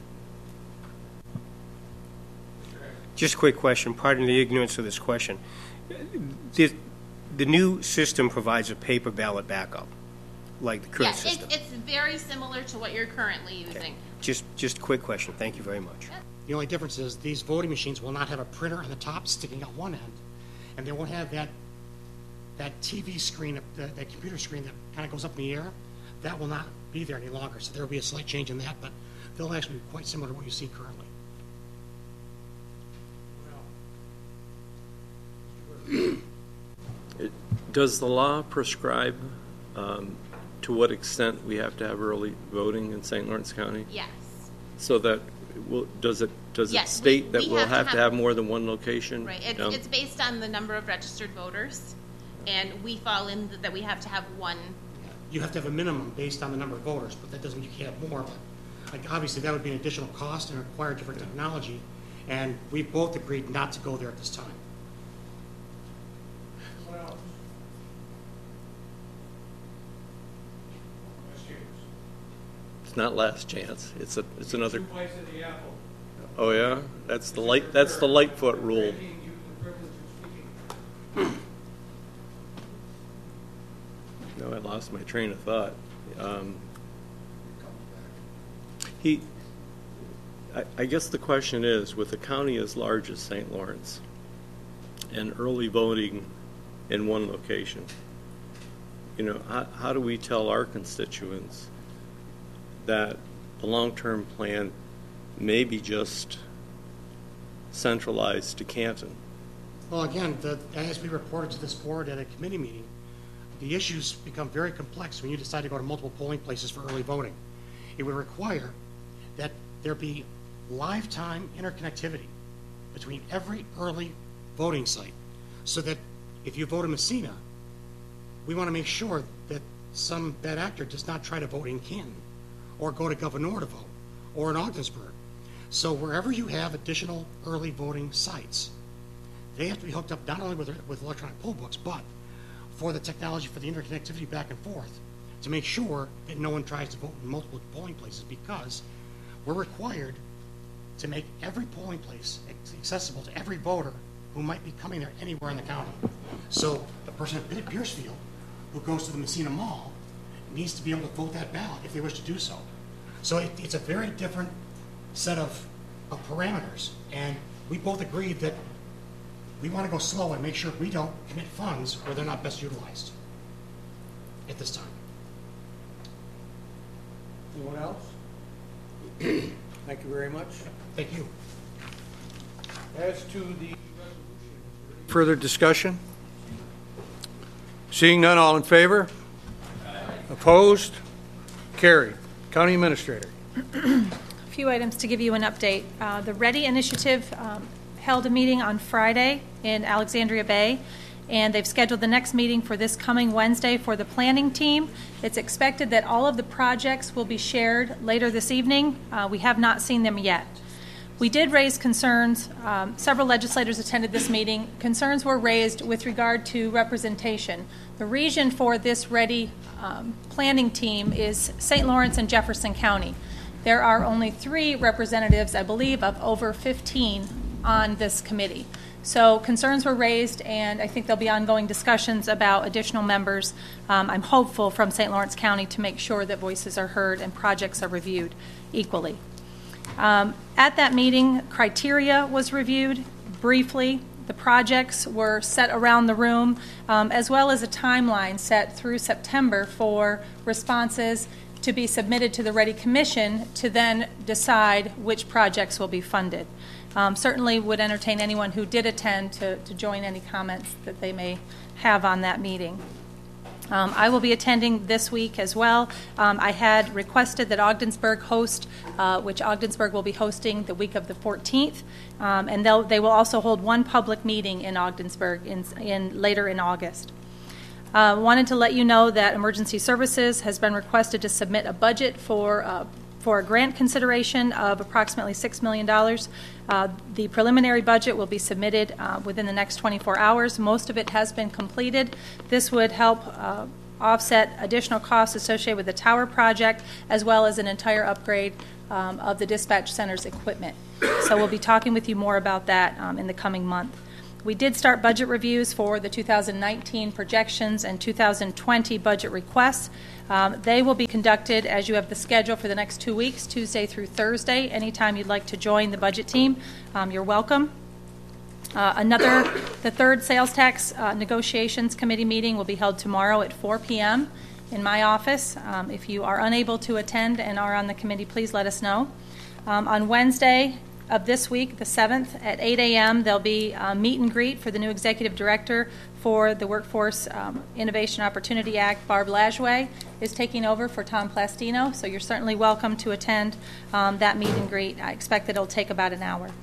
Just a quick question, pardon the ignorance of this question. The new system provides a paper ballot backup, like the current system. It's very similar to what you're currently using. Just a quick question. Thank you very much. Yep. The only difference is these voting machines will not have a printer on the top sticking out one end, and they won't have that TV screen, that computer screen that kind of goes up in the air. That will not be there any longer, so there will be a slight change in that, but they'll actually be quite similar to what you see currently. Does the law prescribe to what extent we have to have early voting in St. Lawrence County? Yes. So that, does it Yes, state that we we'll have have to have more than one location? Right. It's based on the number of registered voters, and we fall in that we have to have one. You have to have a minimum based on the number of voters, but that doesn't mean you can't have more. But like, obviously, that would be an additional cost and require different technology, and we've both agreed not to go there at this time. What else? Vice Chambers. It's not last chance. It's another. 2 bites at the apple. Oh yeah, that's the Lightfoot rule. Granting you the privilege of speaking. No, I lost my train of thought. I guess the question is, with a county as large as St. Lawrence and early voting in one location, how do we tell our constituents that the long-term plan may be just centralized to Canton? Well, again, as we reported to this board at a committee meeting, the issues become very complex when you decide to go to multiple polling places for early voting. It would require that there be lifetime interconnectivity between every early voting site, so that if you vote in Messina, we want to make sure that some bad actor does not try to vote in Canton or go to Gouverneur to vote or in Ogdensburg. So wherever you have additional early voting sites, they have to be hooked up not only with electronic poll books, but for the technology for the interconnectivity back and forth to make sure that no one tries to vote in multiple polling places, because we're required to make every polling place accessible to every voter who might be coming there anywhere in the county. So the person at Piercefield who goes to the Messina Mall needs to be able to vote that ballot if they wish to do so. So it's a very different set of parameters, and we both agreed that we want to go slow and make sure we don't commit funds where they're not best utilized at this time. Anyone else? Thank you very much. Thank you. As to the resolution, further discussion? Seeing none, all in favor? Opposed? Carried. County Administrator. A few items to give you an update. The READY Initiative held a meeting on Friday in Alexandria Bay, and they've scheduled the next meeting for this coming Wednesday for the planning team. It's expected that all of the projects will be shared later this evening. We have not seen them yet. We did raise concerns. Several legislators attended this meeting. Concerns were raised with regard to representation. The region for this READY planning team is St. Lawrence and Jefferson County. There are only 3 representatives, I believe, of over 15 on this committee. So concerns were raised, and I think there'll be ongoing discussions about additional members. I'm hopeful from St. Lawrence County to make sure that voices are heard and projects are reviewed equally. At that meeting, criteria was reviewed briefly. The projects were set around the room, as well as a timeline set through September for responses to be submitted to the READY Commission to then decide which projects will be funded. Certainly would entertain anyone who did attend to join any comments that they may have on that meeting. I will be attending this week as well. I had requested that Ogdensburg host, which Ogdensburg will be hosting the week of the 14th, and they will also hold one public meeting in Ogdensburg later in August. Wanted to let you know that Emergency Services has been requested to submit a budget for a grant consideration of approximately $6 million. The preliminary budget will be submitted within the next 24 hours. Most of it has been completed. This would help offset additional costs associated with the tower project, as well as an entire upgrade of the dispatch center's equipment. So we'll be talking with you more about that in the coming month. We did start budget reviews for the 2019 projections and 2020 budget requests. They will be conducted as you have the schedule for the next 2 weeks, Tuesday through Thursday. Anytime you'd like to join the budget team, you're welcome. The third sales tax negotiations committee meeting will be held tomorrow at 4 p.m. in my office. If you are unable to attend and are on the committee, please let us know. On Wednesday of this week, the 7th, at 8 a.m., there'll be a meet and greet for the new executive director for the Workforce Innovation Opportunity Act. Barb Lajway is taking over for Tom Plastino, so you're certainly welcome to attend that meet and greet. I expect that it'll take about an hour.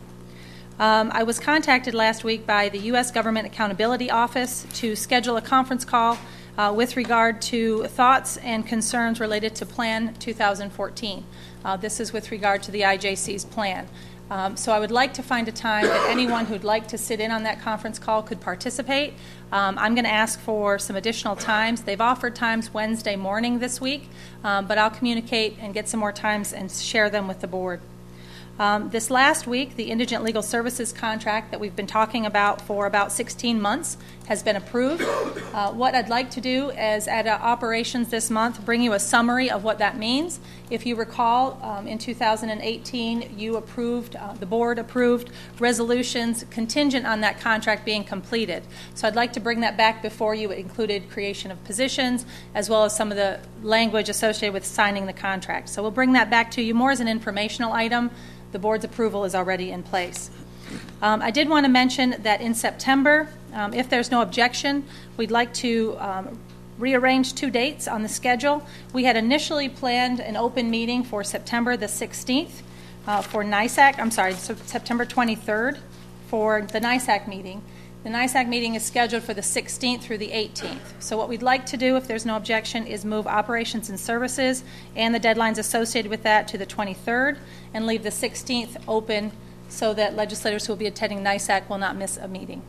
I was contacted last week by the U.S. Government Accountability Office to schedule a conference call with regard to thoughts and concerns related to Plan 2014. This is with regard to the IJC's plan. So I would like to find a time that anyone who'd like to sit in on that conference call could participate. I'm going to ask for some additional times. They've offered times Wednesday morning this week, but I'll communicate and get some more times and share them with the board. This last week, the Indigent Legal Services contract that we've been talking about for about 16 months has been approved. What I'd like to do is, at operations this month, bring you a summary of what that means. If you recall, in 2018, the board approved resolutions contingent on that contract being completed. So I'd like to bring that back before you. It included creation of positions, as well as some of the language associated with signing the contract. So we'll bring that back to you more as an informational item. The board's approval is already in place. I did want to mention that in September, if there's no objection, we'd like to rearrange 2 dates on the schedule. We had initially planned an open meeting for September the 16th for NISAC, September 23rd for the NISAC meeting. The NISAC meeting is scheduled for the 16th through the 18th. So what we'd like to do, if there's no objection, is move operations and services and the deadlines associated with that to the 23rd and leave the 16th open so that legislators who will be attending NISAC will not miss a meeting.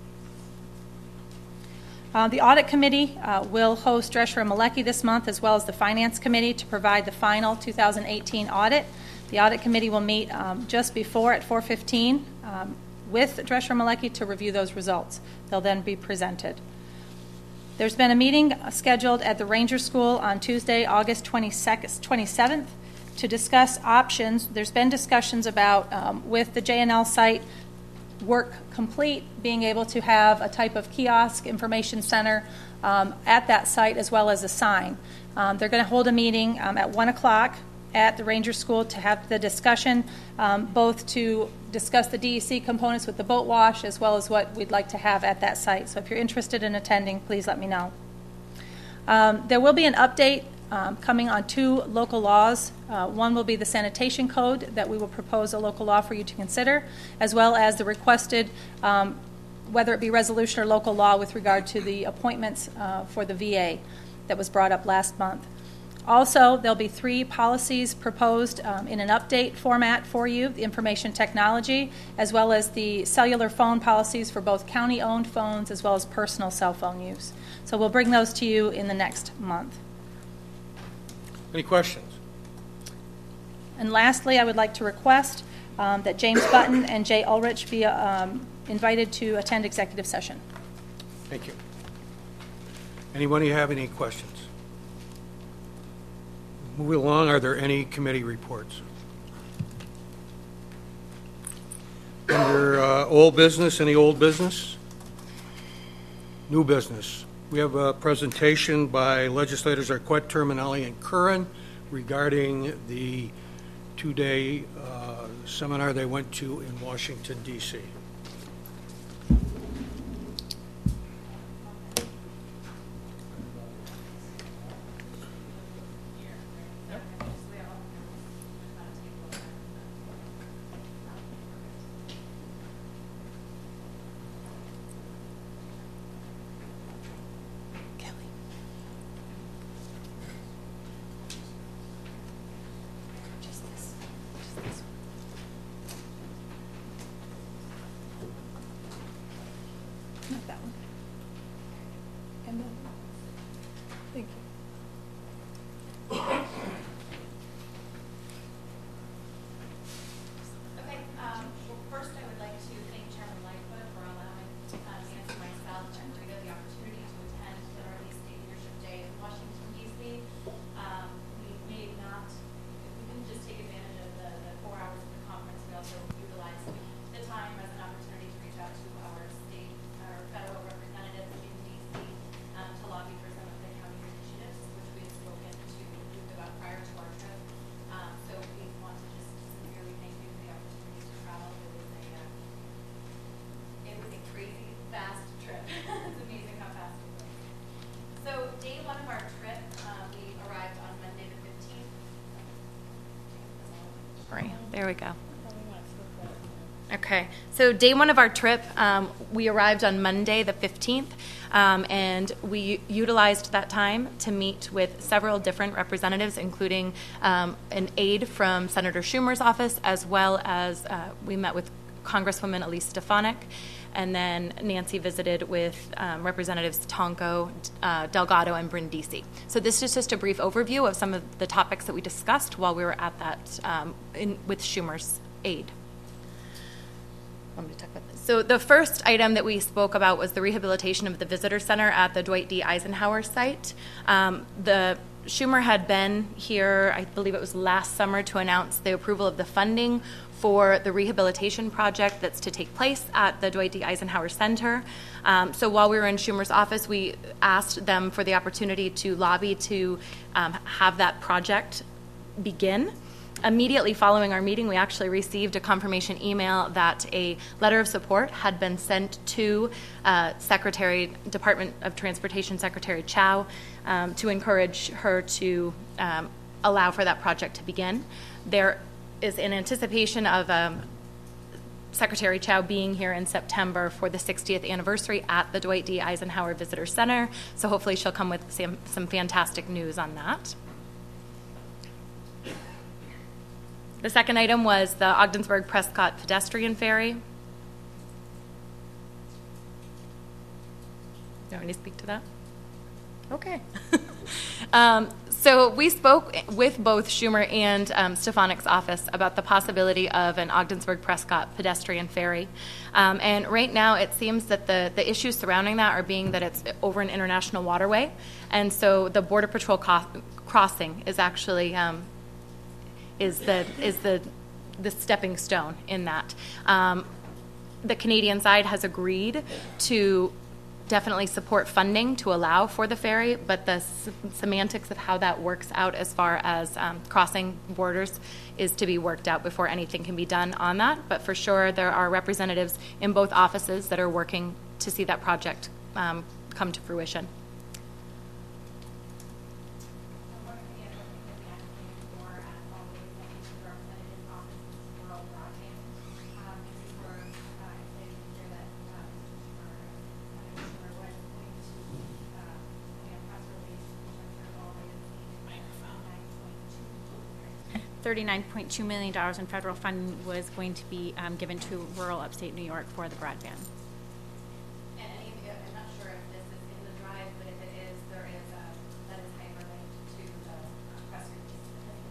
The Audit Committee will host Drescher and Malecki this month, as well as the Finance Committee, to provide the final 2018 audit. The Audit Committee will meet just before at 4:15 with Drescher and Malecki to review those results. They'll then be presented. There's been a meeting scheduled at the Ranger School on Tuesday, August 27th, to discuss options. There's been discussions about, with the JNL site work complete, being able to have a type of kiosk information center at that site, as well as a sign. They're going to hold a meeting at 1 o'clock at the Ranger School to have the discussion, both to discuss the DEC components with the boat wash, as well as what we'd like to have at that site. So if you're interested in attending, please let me know. There will be an update coming on 2 local laws. One will be the sanitation code that we will propose a local law for you to consider, as well as the requested, whether it be resolution or local law, with regard to the appointments for the VA that was brought up last month. Also, there'll be 3 policies proposed in an update format for you: the information technology, as well as the cellular phone policies for both county-owned phones as well as personal cell phone use. So we'll bring those to you in the next month. Any questions? And lastly, I would like to request that James Button and Jay Ulrich be invited to attend executive session. Thank you. Anybody have any questions? Moving along, are there any committee reports? Under old business, any old business? New business. We have a presentation by legislators Arquette, Terminelli, and Curran regarding the 2-day seminar they went to in Washington, D.C. There we go. Okay, so day one of our trip, we arrived on Monday, the 15th, and we utilized that time to meet with several different representatives, including an aide from Senator Schumer's office, as well as we met with Congresswoman Elise Stefanik, and then Nancy visited with Representatives Tonko, Delgado, and Brindisi. So this is just a brief overview of some of the topics that we discussed while we were at that with Schumer's aide. So the first item that we spoke about was the rehabilitation of the visitor center at the Dwight D. Eisenhower site. The Schumer had been here, I believe it was last summer, to announce the approval of the funding for the rehabilitation project that's to take place at the Dwight D. Eisenhower Center. So while we were in Schumer's office, we asked them for the opportunity to lobby to have that project begin. Immediately following our meeting, we actually received a confirmation email that a letter of support had been sent to Department of Transportation Secretary Chow to encourage her to allow for that project to begin. There is an anticipation of Secretary Chow being here in September for the 60th anniversary at the Dwight D. Eisenhower Visitor Center, so hopefully she'll come with some fantastic news on that. The second item was the Ogdensburg-Prescott pedestrian ferry. Do you want me to speak to that? Okay. So we spoke with both Schumer and Stefanik's office about the possibility of an Ogdensburg-Prescott pedestrian ferry. And right now it seems that the issues surrounding that are being that it's over an international waterway. And so the Border Patrol crossing is actually is the stepping stone in that. The Canadian side has agreed to definitely support funding to allow for the ferry, but the semantics of how that works out as far as crossing borders is to be worked out before anything can be done on that. But for sure, there are representatives in both offices that are working to see that project come to fruition. $39.2 million in federal funding was going to be given to rural upstate New York for the broadband. And I'm not sure if this is in the drive, but if it is, that is hyperlinked to the press release.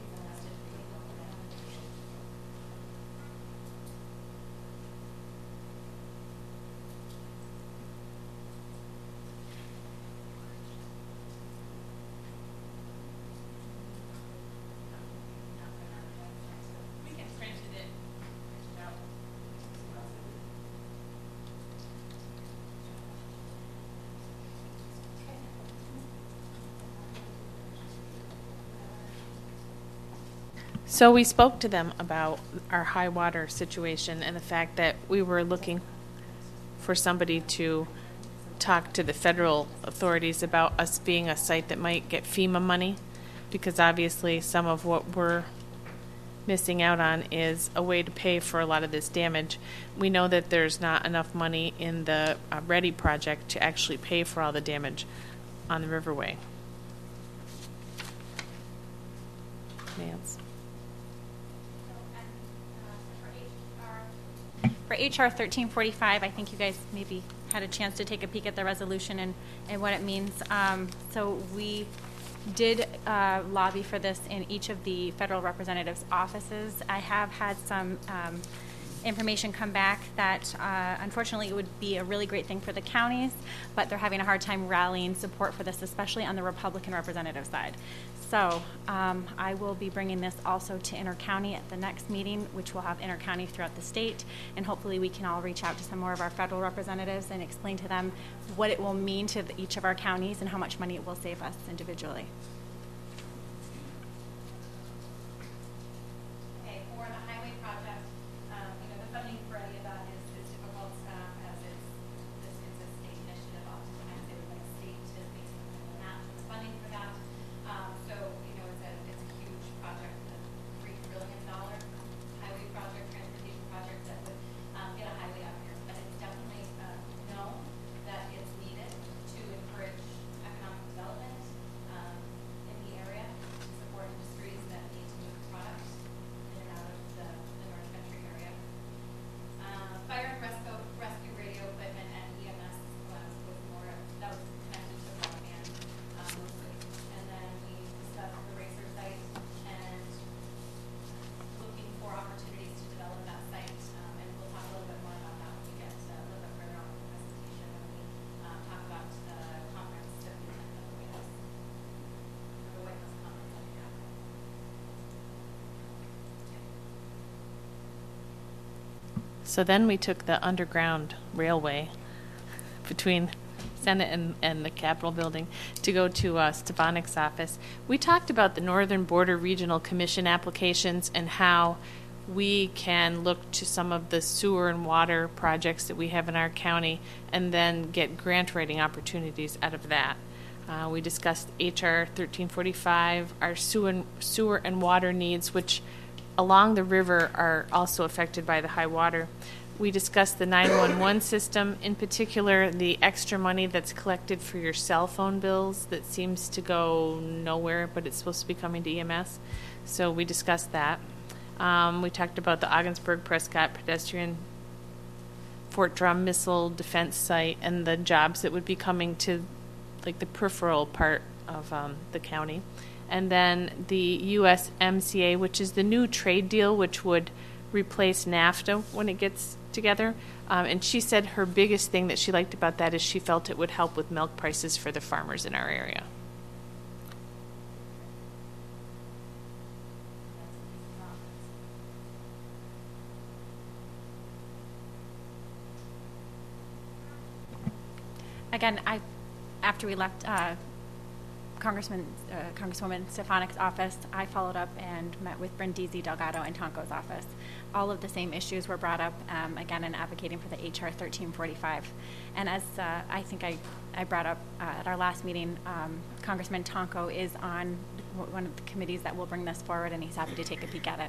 So we spoke to them about our high water situation and the fact that we were looking for somebody to talk to the federal authorities about us being a site that might get FEMA money, because obviously some of what we're missing out on is a way to pay for a lot of this damage. We know that there's not enough money in the READY project to actually pay for all the damage on the Riverway. Nance? For HR 1345, I think you guys maybe had a chance to take a peek at the resolution and what it means. So we did lobby for this in each of the federal representatives' offices. I have had some information come back that unfortunately it would be a really great thing for the counties, but they're having a hard time rallying support for this, especially on the Republican representative side. So I will be bringing this also to Intercounty at the next meeting, which will have Intercounty throughout the state, and hopefully we can all reach out to some more of our federal representatives and explain to them what it will mean to each of our counties and how much money it will save us individually. Okay, for the highway project, the funding for any of that is difficult as it's a state initiative. Oftentimes they would like a state to basically match the funding for that. So it's a huge project, a $3 trillion highway So then we took the underground railway between Senate and the Capitol building to go to Stefanik's office. We talked about the Northern Border Regional Commission applications and how we can look to some of the sewer and water projects that we have in our county and then get grant writing opportunities out of that. We discussed HR 1345, our sewer and water needs, which along the river are also affected by the high water. We discussed the 911 system, in particular the extra money that's collected for your cell phone bills that seems to go nowhere, but it's supposed to be coming to EMS. So we discussed that. We talked about the Ogdensburg-Prescott pedestrian Fort Drum missile defense site and the jobs that would be coming to like the peripheral part of the county. And then the USMCA, which is the new trade deal, which would replace NAFTA when it gets together. And she said her biggest thing that she liked about that is she felt it would help with milk prices for the farmers in our area. Again, after we left Congresswoman Stefanik's office, I followed up and met with Brindisi, Delgado, and Tonko's office. All of the same issues were brought up, again, in advocating for the HR 1345. And as I think I brought up at our last meeting, Congressman Tonko is on one of the committees that will bring this forward, and he's happy to take a peek at it.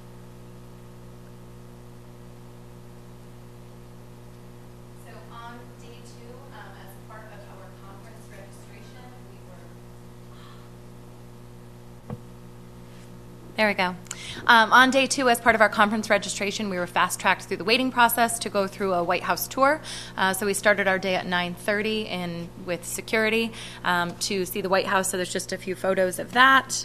So on day 2, as part of our conference registration, There we go. On day 2, as part of our conference registration, we were fast-tracked through the waiting process to go through a White House tour. So we started our day at 9:30 and with security to see the White House. So there's just a few photos of that.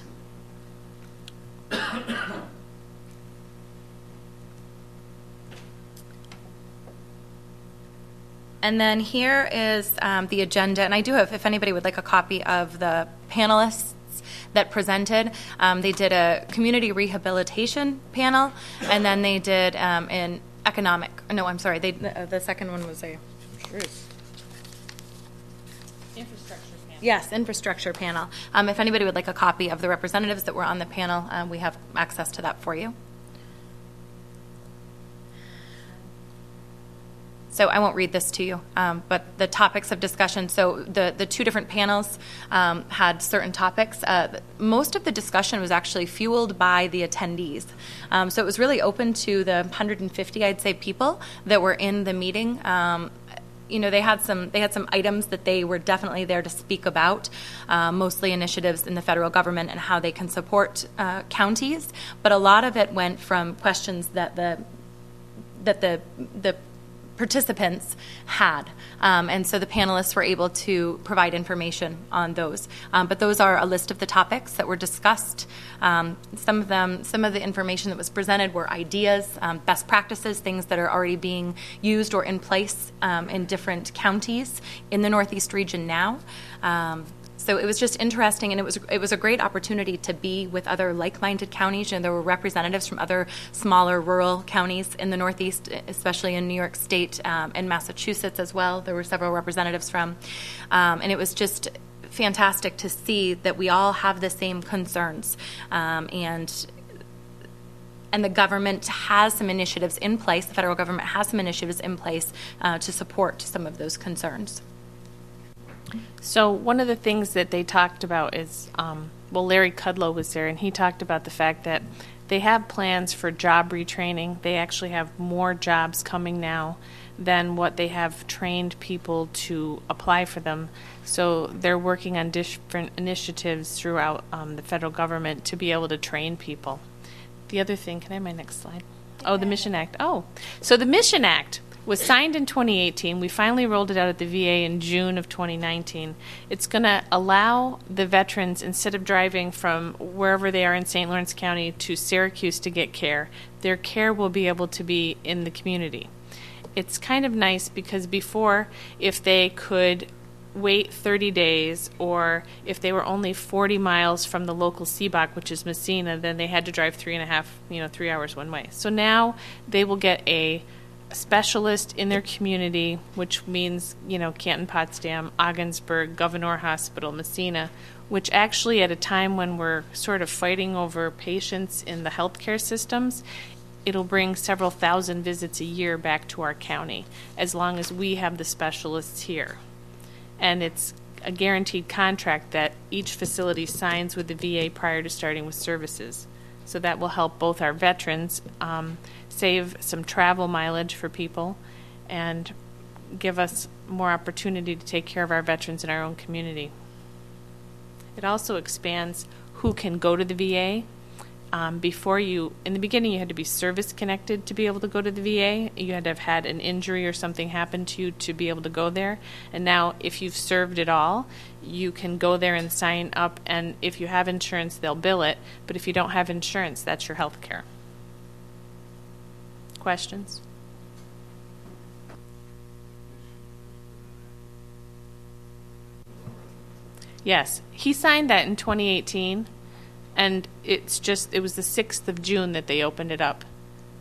And then here is the agenda. And I do have, if anybody would like a copy of the panelists that presented. They did a community rehabilitation panel, and then they did an economic. No, I'm sorry. The second one was a Infrastructure panel. Yes, infrastructure panel. If anybody would like a copy of the representatives that were on the panel, we have access to that for you. So I won't read this to you, but the topics of discussion, so the 2 different panels had certain topics. Most of the discussion was actually fueled by the attendees. So it was really open to the 150, I'd say, people that were in the meeting. They had some items that they were definitely there to speak about, mostly initiatives in the federal government and how they can support counties. But a lot of it went from questions that the participants had. And so the panelists were able to provide information on those. But those are a list of the topics that were discussed. Some of the information that was presented were ideas, best practices, things that are already being used or in place in different counties in the Northeast region now. So it was just interesting, and it was a great opportunity to be with other like-minded counties. There were representatives from other smaller rural counties in the Northeast, especially in New York State and Massachusetts as well. There were several representatives from, and it was just fantastic to see that we all have the same concerns, and the government has some initiatives in place. The federal government has some initiatives in place to support some of those concerns. So one of the things that they talked about is, Larry Kudlow was there, and he talked about the fact that they have plans for job retraining. They actually have more jobs coming now than what they have trained people to apply for them. So they're working on different initiatives throughout the federal government to be able to train people. The other thing, can I have my next slide? Oh, the Mission Act. Oh, so the Mission Act was signed in 2018. We finally rolled it out at the VA in June of 2019. It's going to allow the veterans, instead of driving from wherever they are in St. Lawrence County to Syracuse to get care, their care will be able to be in the community. It's kind of nice because before, if they could wait 30 days or if they were only 40 miles from the local CBOC, which is Messina, then they had to drive 3 hours one way. So now they will get a specialist in their community, which means, Canton, Potsdam, Ogdensburg, Gouverneur Hospital, Messina, which actually at a time when we're sort of fighting over patients in the healthcare systems, it'll bring several thousand visits a year back to our county, as long as we have the specialists here. And it's a guaranteed contract that each facility signs with the VA prior to starting with services. So that will help both our veterans save some travel mileage for people and give us more opportunity to take care of our veterans in our own community. It also expands who can go to the VA. In the beginning, you had to be service connected to be able to go to the VA. You had to have had an injury or something happen to you to be able to go there. And now, if you've served it all, you can go there and sign up. And if you have insurance, they'll bill it. But if you don't have insurance, that's your health care. Questions? Yes, he signed that in 2018. And it was the 6th of June that they opened it up.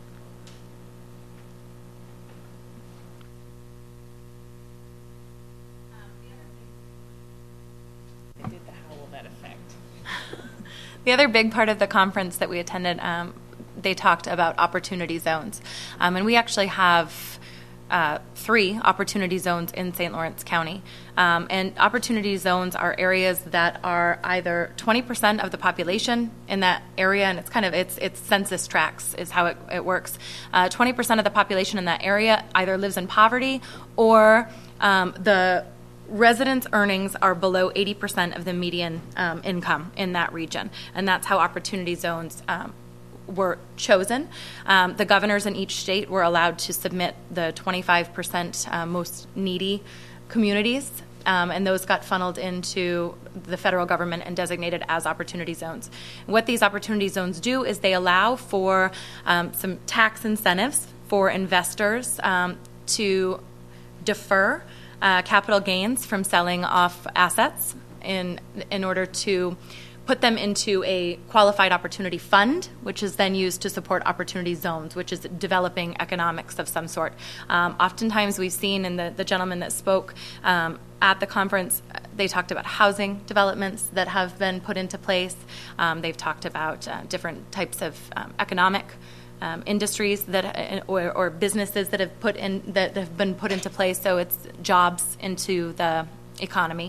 They did the howl that effect. The other big part of the conference that we attended, they talked about opportunity zones. And we actually have 3 opportunity zones in St. Lawrence County. And opportunity zones are areas that are either 20% of the population in that area, and it's census tracts is how it works. 20% of the population in that area either lives in poverty or the residents' earnings are below 80% of the median income in that region. And that's how opportunity zones were chosen. The governors in each state were allowed to submit the 25% most needy communities, and those got funneled into the federal government and designated as opportunity zones. And what these opportunity zones do is they allow for some tax incentives for investors to defer capital gains from selling off assets in order to put them into a qualified opportunity fund, which is then used to support opportunity zones, which is developing economics of some sort. Oftentimes we've seen, and the gentleman that spoke at the conference, they talked about housing developments that have been put into place. They've talked about different types of economic industries that or businesses that have been put into place. So it's jobs into the economy.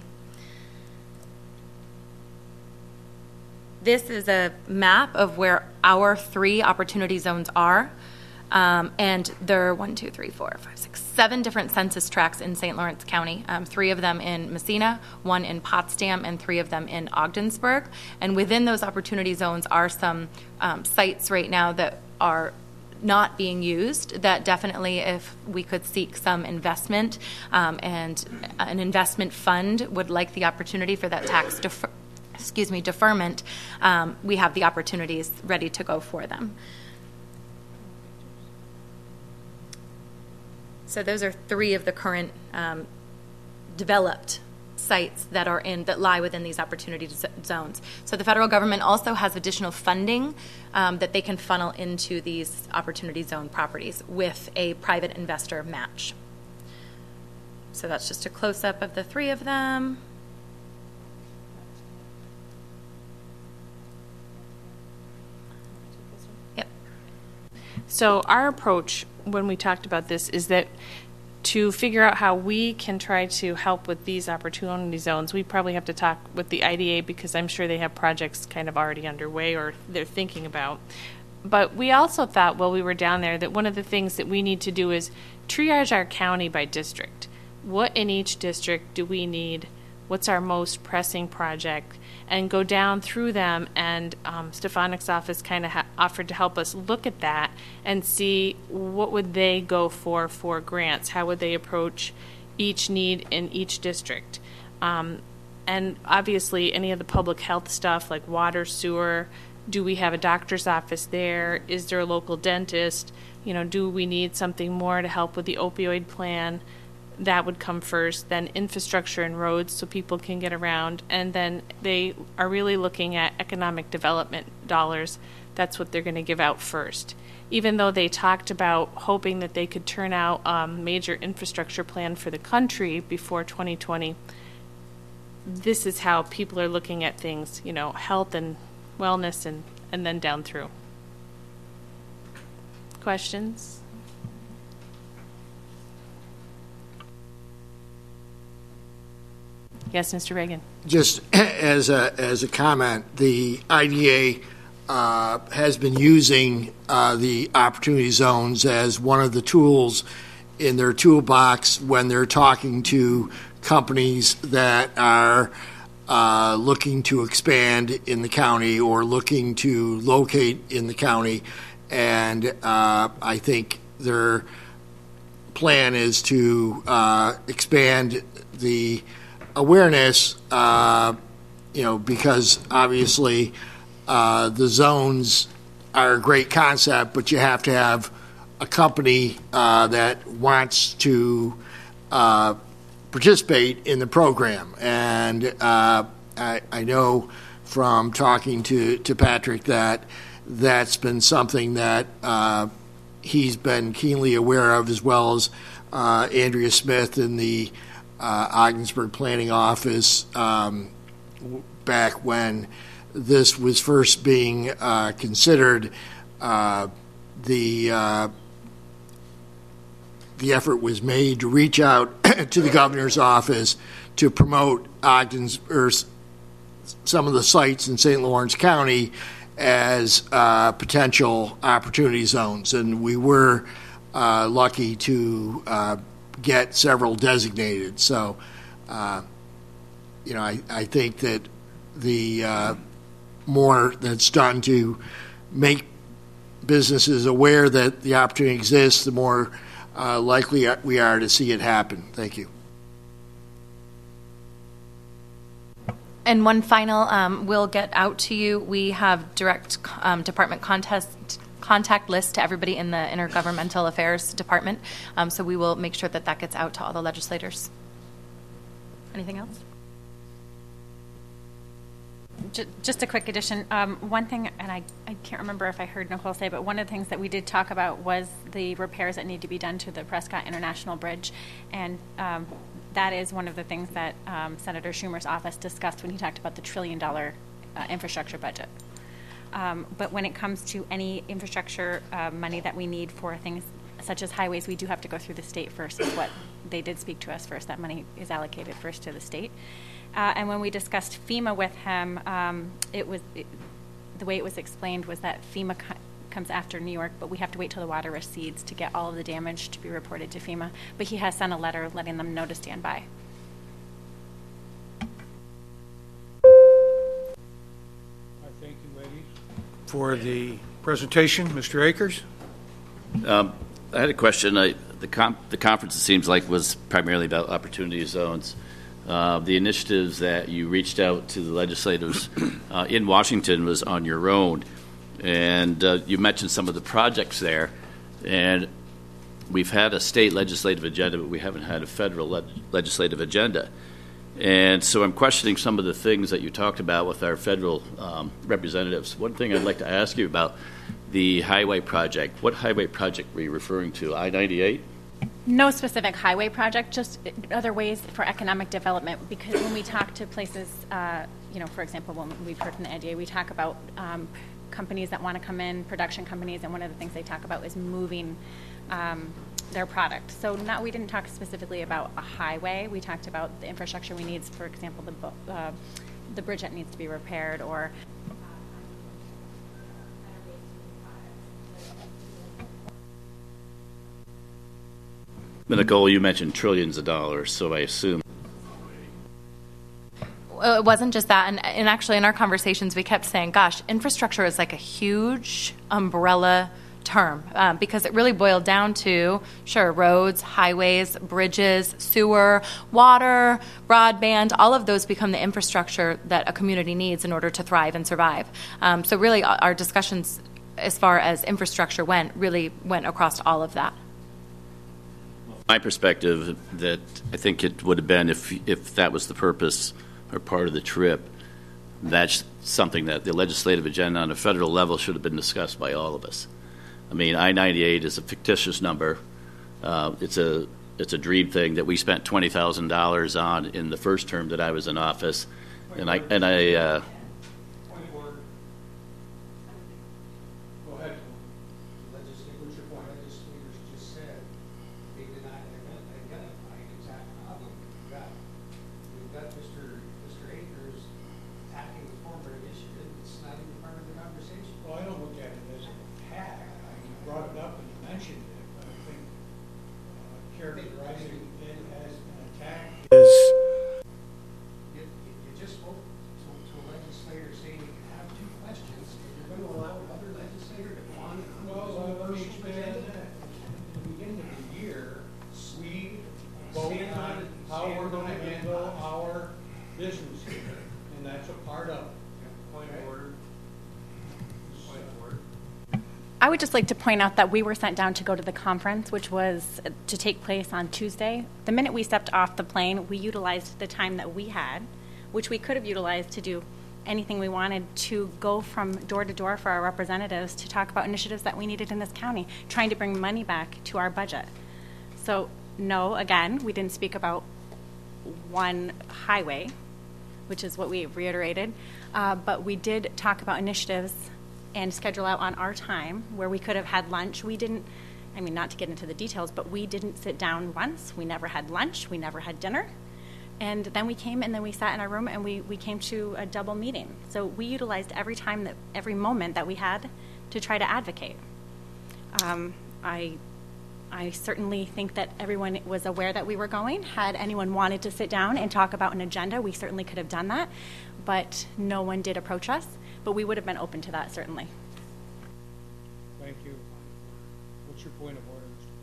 This is a map of where our 3 opportunity zones are, and there are 7 different census tracts in St. Lawrence County, 3 of them in Messina, 1 in Potsdam, and 3 of them in Ogdensburg. And within those opportunity zones are some sites right now that are not being used, that definitely, if we could seek some investment and an investment fund would like the opportunity for that tax deferment, we have the opportunities ready to go for them. So those are 3 of the current developed sites that lie within these opportunity zones. So the federal government also has additional funding that they can funnel into these opportunity zone properties with a private investor match. So that's just a close-up of the 3 of them. So our approach when we talked about this is that to figure out how we can try to help with these opportunity zones, we probably have to talk with the IDA because I'm sure they have projects kind of already underway or they're thinking about. But we also thought while we were down there that one of the things that we need to do is triage our county by district. What in each district do we need? What's our most pressing project? And go down through them, and Stefanik's office kind of offered to help us look at that and see what would they go for grants. How would they approach each need in each district? And obviously any of the public health stuff like water, sewer, do we have a doctor's office there? Is there a local dentist? Do we need something more to help with the opioid plan? that would come first, then infrastructure and roads so people can get around, and then they are really looking at economic development dollars. That's what they're going to give out first. Even though they talked about hoping that they could turn out a major infrastructure plan for the country before 2020, this is how people are looking at things, health and wellness and then down through. Questions? Yes, Mr. Reagan. Just as a comment, the IDA has been using the opportunity zones as one of the tools in their toolbox when they're talking to companies that are looking to expand in the county or looking to locate in the county. And I think their plan is to expand the awareness, because obviously the zones are a great concept, but you have to have a company that wants to participate in the program. And I know from talking to Patrick that that's been something that he's been keenly aware of, as well as Andrea Smith in the Ogdensburg Planning Office back when this was first being considered. The effort was made to reach out to the governor's office to promote Ogden's or some of the sites in St. Lawrence County as potential opportunity zones, and we were lucky to get several designated. So, I think that the more that's done to make businesses aware that the opportunity exists, the more likely we are to see it happen. Thank you. And one final, we'll get out to you. We have direct department contact list to everybody in the Intergovernmental Affairs Department. So we will make sure that that gets out to all the legislators. Anything else? Just a quick addition. One thing, and I can't remember if I heard Nicole say, but one of the things that we did talk about was the repairs that need to be done to the Prescott International Bridge. And that is one of the things that Senator Schumer's office discussed when he talked about the $1 trillion infrastructure budget. But when it comes to any infrastructure money that we need for things such as highways, we do have to go through the state first, is what they did speak to us first. That money is allocated first to the state. And when we discussed FEMA with him, the way it was explained was that FEMA comes after New York, but we have to wait till the water recedes to get all of the damage to be reported to FEMA. But he has sent a letter letting them know to stand by. Thank you, ladies, for the presentation. Mr. Akers? I had a question. The conference, it seems like, was primarily about opportunity zones. The initiatives that you reached out to the legislators in Washington was on your own. And you mentioned some of the projects there. And we've had a state legislative agenda, but we haven't had a federal legislative agenda. And so I'm questioning some of the things that you talked about with our federal representatives. One thing I'd like to ask you about the highway project. What highway project were you referring to? I-98? No specific highway project, just other ways for economic development. Because when we talk to places, for example, when we've heard from the NDA, we talk about companies that want to come in, production companies, and one of the things they talk about is moving their product. So we didn't talk specifically about a highway. We talked about the infrastructure we need, for example, the bridge that needs to be repaired, or Nicole, you mentioned trillions of dollars, so I assume. Well, it wasn't just that. And actually, in our conversations, we kept saying, gosh, infrastructure is like a huge umbrella term because it really boiled down to, sure, roads, highways, bridges, sewer, water, broadband, all of those become the infrastructure that a community needs in order to thrive and survive. So really, our discussions as far as infrastructure really went across all of that. My perspective, that I think it would have been if that was the purpose or part of the trip, that's something that the legislative agenda on a federal level should have been discussed by all of us. I mean, I-98 is a fictitious number. It's a dream thing that we spent $20,000 on in the first term that I was in office, and I Point of order. Go ahead. What's your point? Legislators just said they did not identify an exact problem we've got. We've got Mr. Akers attacking the former initiative. It's not even part of the conversation. Well, I don't look at it as an attack. You brought it up and you mentioned it, but I think characterizing it as an attack is. You just spoke to a legislator saying you can have two questions, and you're going to allow another legislator to go on and on. Well, let me expand that. At the beginning of the year, we voted on how we're going to handle our business here, and that's a part of it. Point of order. Point of order. I would just like to point out that we were sent down to go to the conference, which was to take place on Tuesday. The minute we stepped off the plane, we utilized the time that we had, which we could have utilized to do anything we wanted, to go from door to door for our representatives to talk about initiatives that we needed in this county, trying to bring money back to our budget. So, no, again, we didn't speak about one highway, which is what we reiterated, but we did talk about initiatives and schedule out on our time where we could have had lunch. We didn't, I mean, not to get into the details, but we didn't sit down once. We never had lunch. We never had dinner. And then we came and then we sat in our room and we came to a double meeting. So we utilized every time, every moment that we had to try to advocate. I certainly think that everyone was aware that we were going. Had anyone wanted to sit down and talk about an agenda, we certainly could have done that. But no one did approach us. But we would have been open to that, certainly. Thank you. What's your point of order, Mr.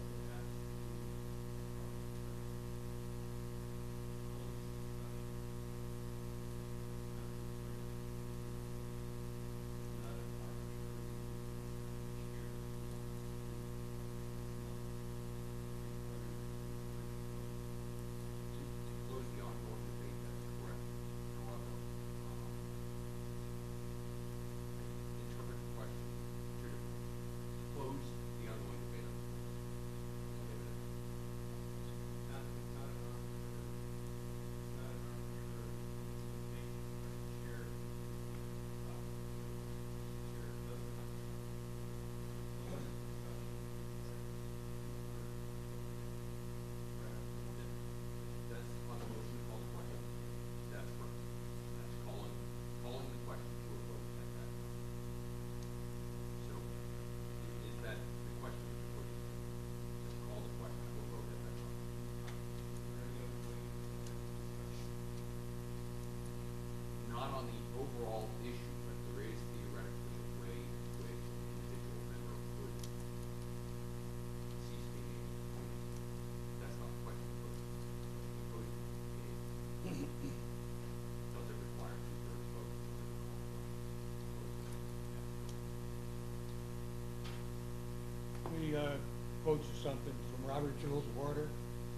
Quote you something from Robert's Rules of Order.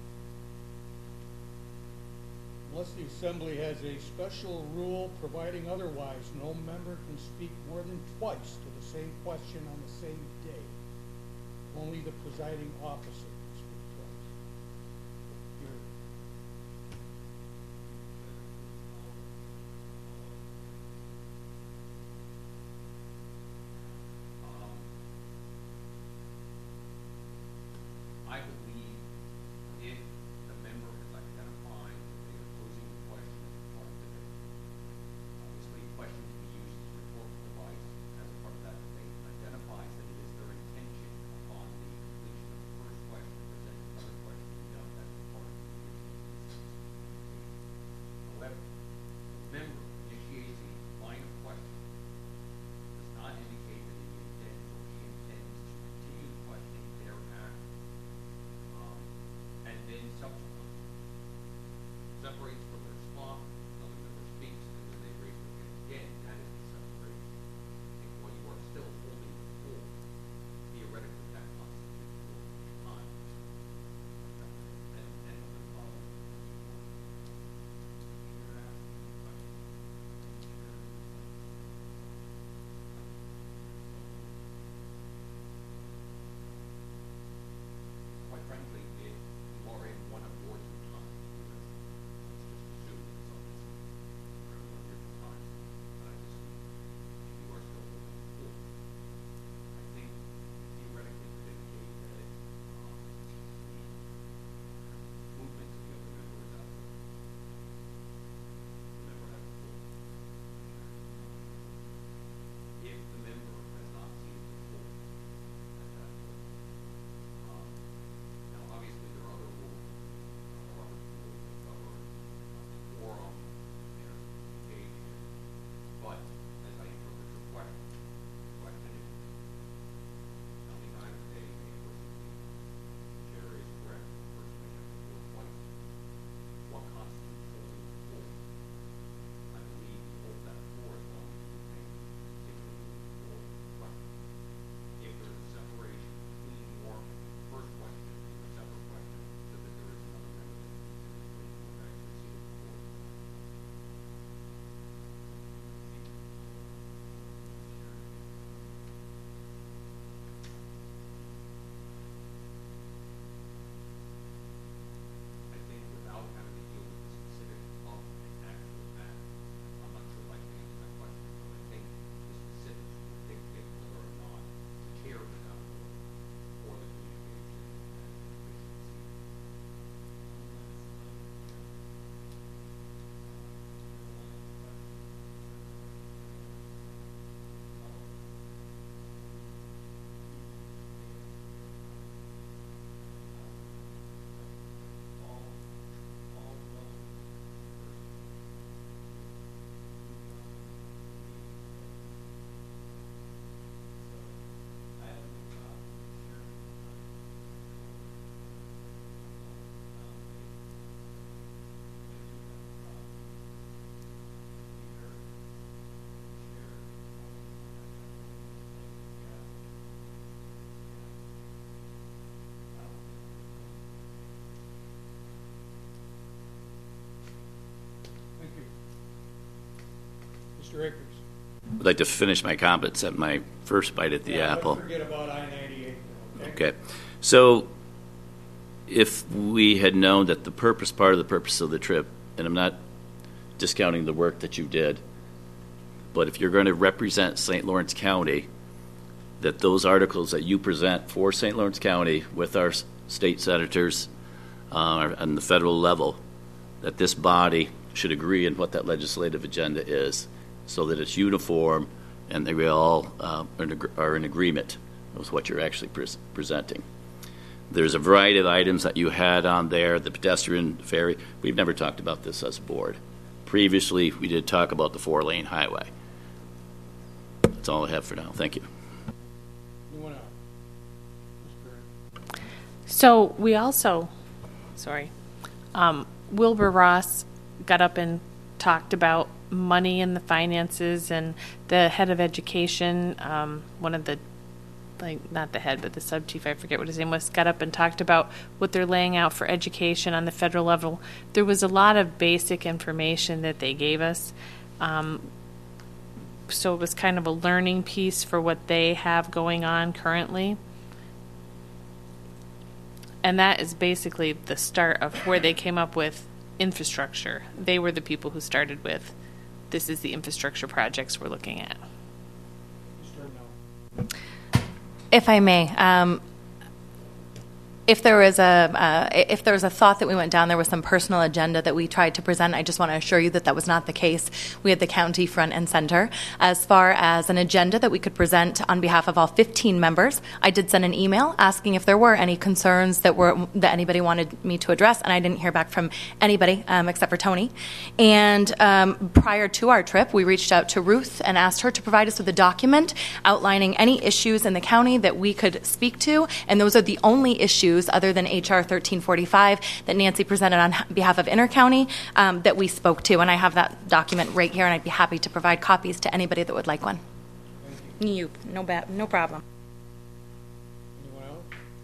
Unless the Assembly has a special rule providing otherwise, no member can speak more than twice to the same question on the same day. Only the presiding officer can speak twice. I believe if the member is identifying that they are posing a question as part of the debate, obviously a question can be used as a rhetorical device as part of that debate, identifies that it is their intention upon the completion of the first question presented Mr. Akers? I'd like to finish my comments at my first bite at the apple. Let's forget about I-98. Okay. So if we had known that part of the purpose of the trip, and I'm not discounting the work that you did, but if you're going to represent St. Lawrence County, that those articles that you present for St. Lawrence County with our state senators on the federal level, that this body should agree on what that legislative agenda is so that it's uniform and that we all are in agreement with what you're actually presenting. There's a variety of items that you had on there, the pedestrian ferry. We've never talked about this as a board. Previously, we did talk about the 4-lane highway. That's all I have for now. Thank you. Anyone else? So we also, Wilbur Ross got up and talked about money and the finances, and the head of education, one of the, not the head, but the sub-chief, I forget what his name was, got up and talked about what they're laying out for education on the federal level. There was a lot of basic information that they gave us. So it was kind of a learning piece for what they have going on currently. And that is basically the start of where they came up with infrastructure. They were the people who started with, this is the infrastructure projects we're looking at. If I may, if there was a thought that we went down, there was some personal agenda that we tried to present. I just want to assure you that that was not the case. We had the county front and center. As far as an agenda that we could present on behalf of all 15 members, I did send an email asking if there were any concerns that anybody wanted me to address, and I didn't hear back from anybody except for Tony. And prior to our trip, we reached out to Ruth and asked her to provide us with a document outlining any issues in the county that we could speak to, and those are the only issues other than HR 1345 that Nancy presented on behalf of Intercounty that we spoke to, and I have that document right here, and I'd be happy to provide copies to anybody that would like one. No problem. Anyone else?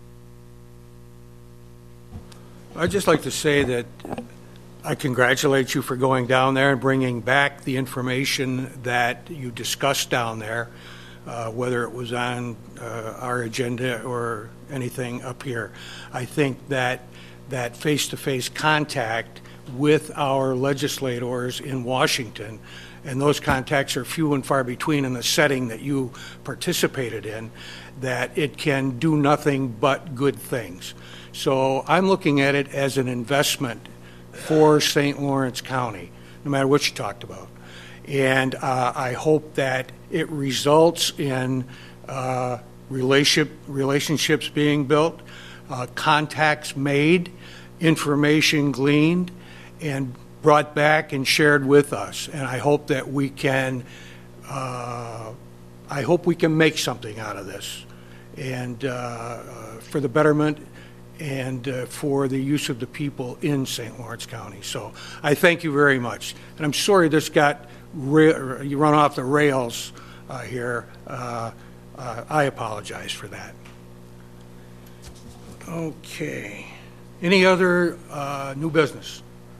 I'd just like to say that I congratulate you for going down there and bringing back the information that you discussed down there, whether it was on our agenda or anything up here. I think that face-to-face contact with our legislators in Washington, and those contacts are few and far between in the setting that you participated in, that it can do nothing but good things. So I'm looking at it as an investment for St. Lawrence County, no matter what you talked about. And I hope that it results in relationships being built, contacts made, information gleaned, and brought back and shared with us. And I hope that we can, make something out of this, and for the betterment and for the use of the people in St. Lawrence County. So I thank you very much. And I'm sorry this got you run off the rails here. I apologize for that. Okay. Any other new business?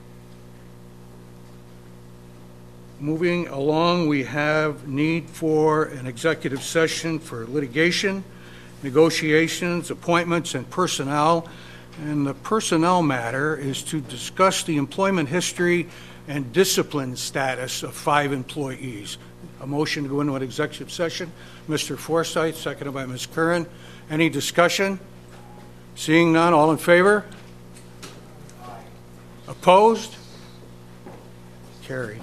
Moving along, we have need for an executive session for litigation, negotiations, appointments, and personnel. And the personnel matter is to discuss the employment history and discipline status of 5 employees. A motion to go into an executive session. Mr. Forsythe, seconded by Ms. Curran. Any discussion? Seeing none, all in favor? Aye. Opposed? Carried.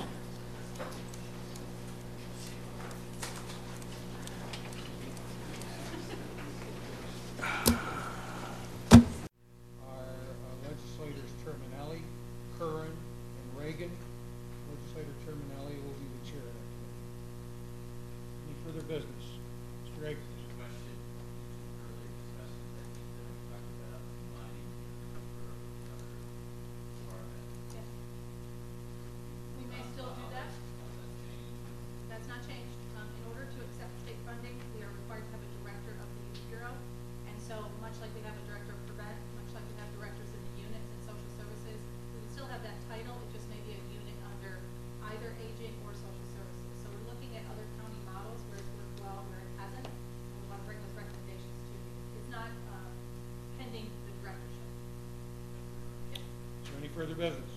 Legislators Terminelli, Curran, and Reagan. Legislator Terminelli will be the chair of that committee. Any further business? Mr. Reagan. We may still do that. That's not changed. In order to accept state funding, we are required to have a director of the youth bureau. And so much like we have a director of prevent, much like we have directors in the units and social services, we would still have that title. It just may be a unit under either aging or social services. So we visits.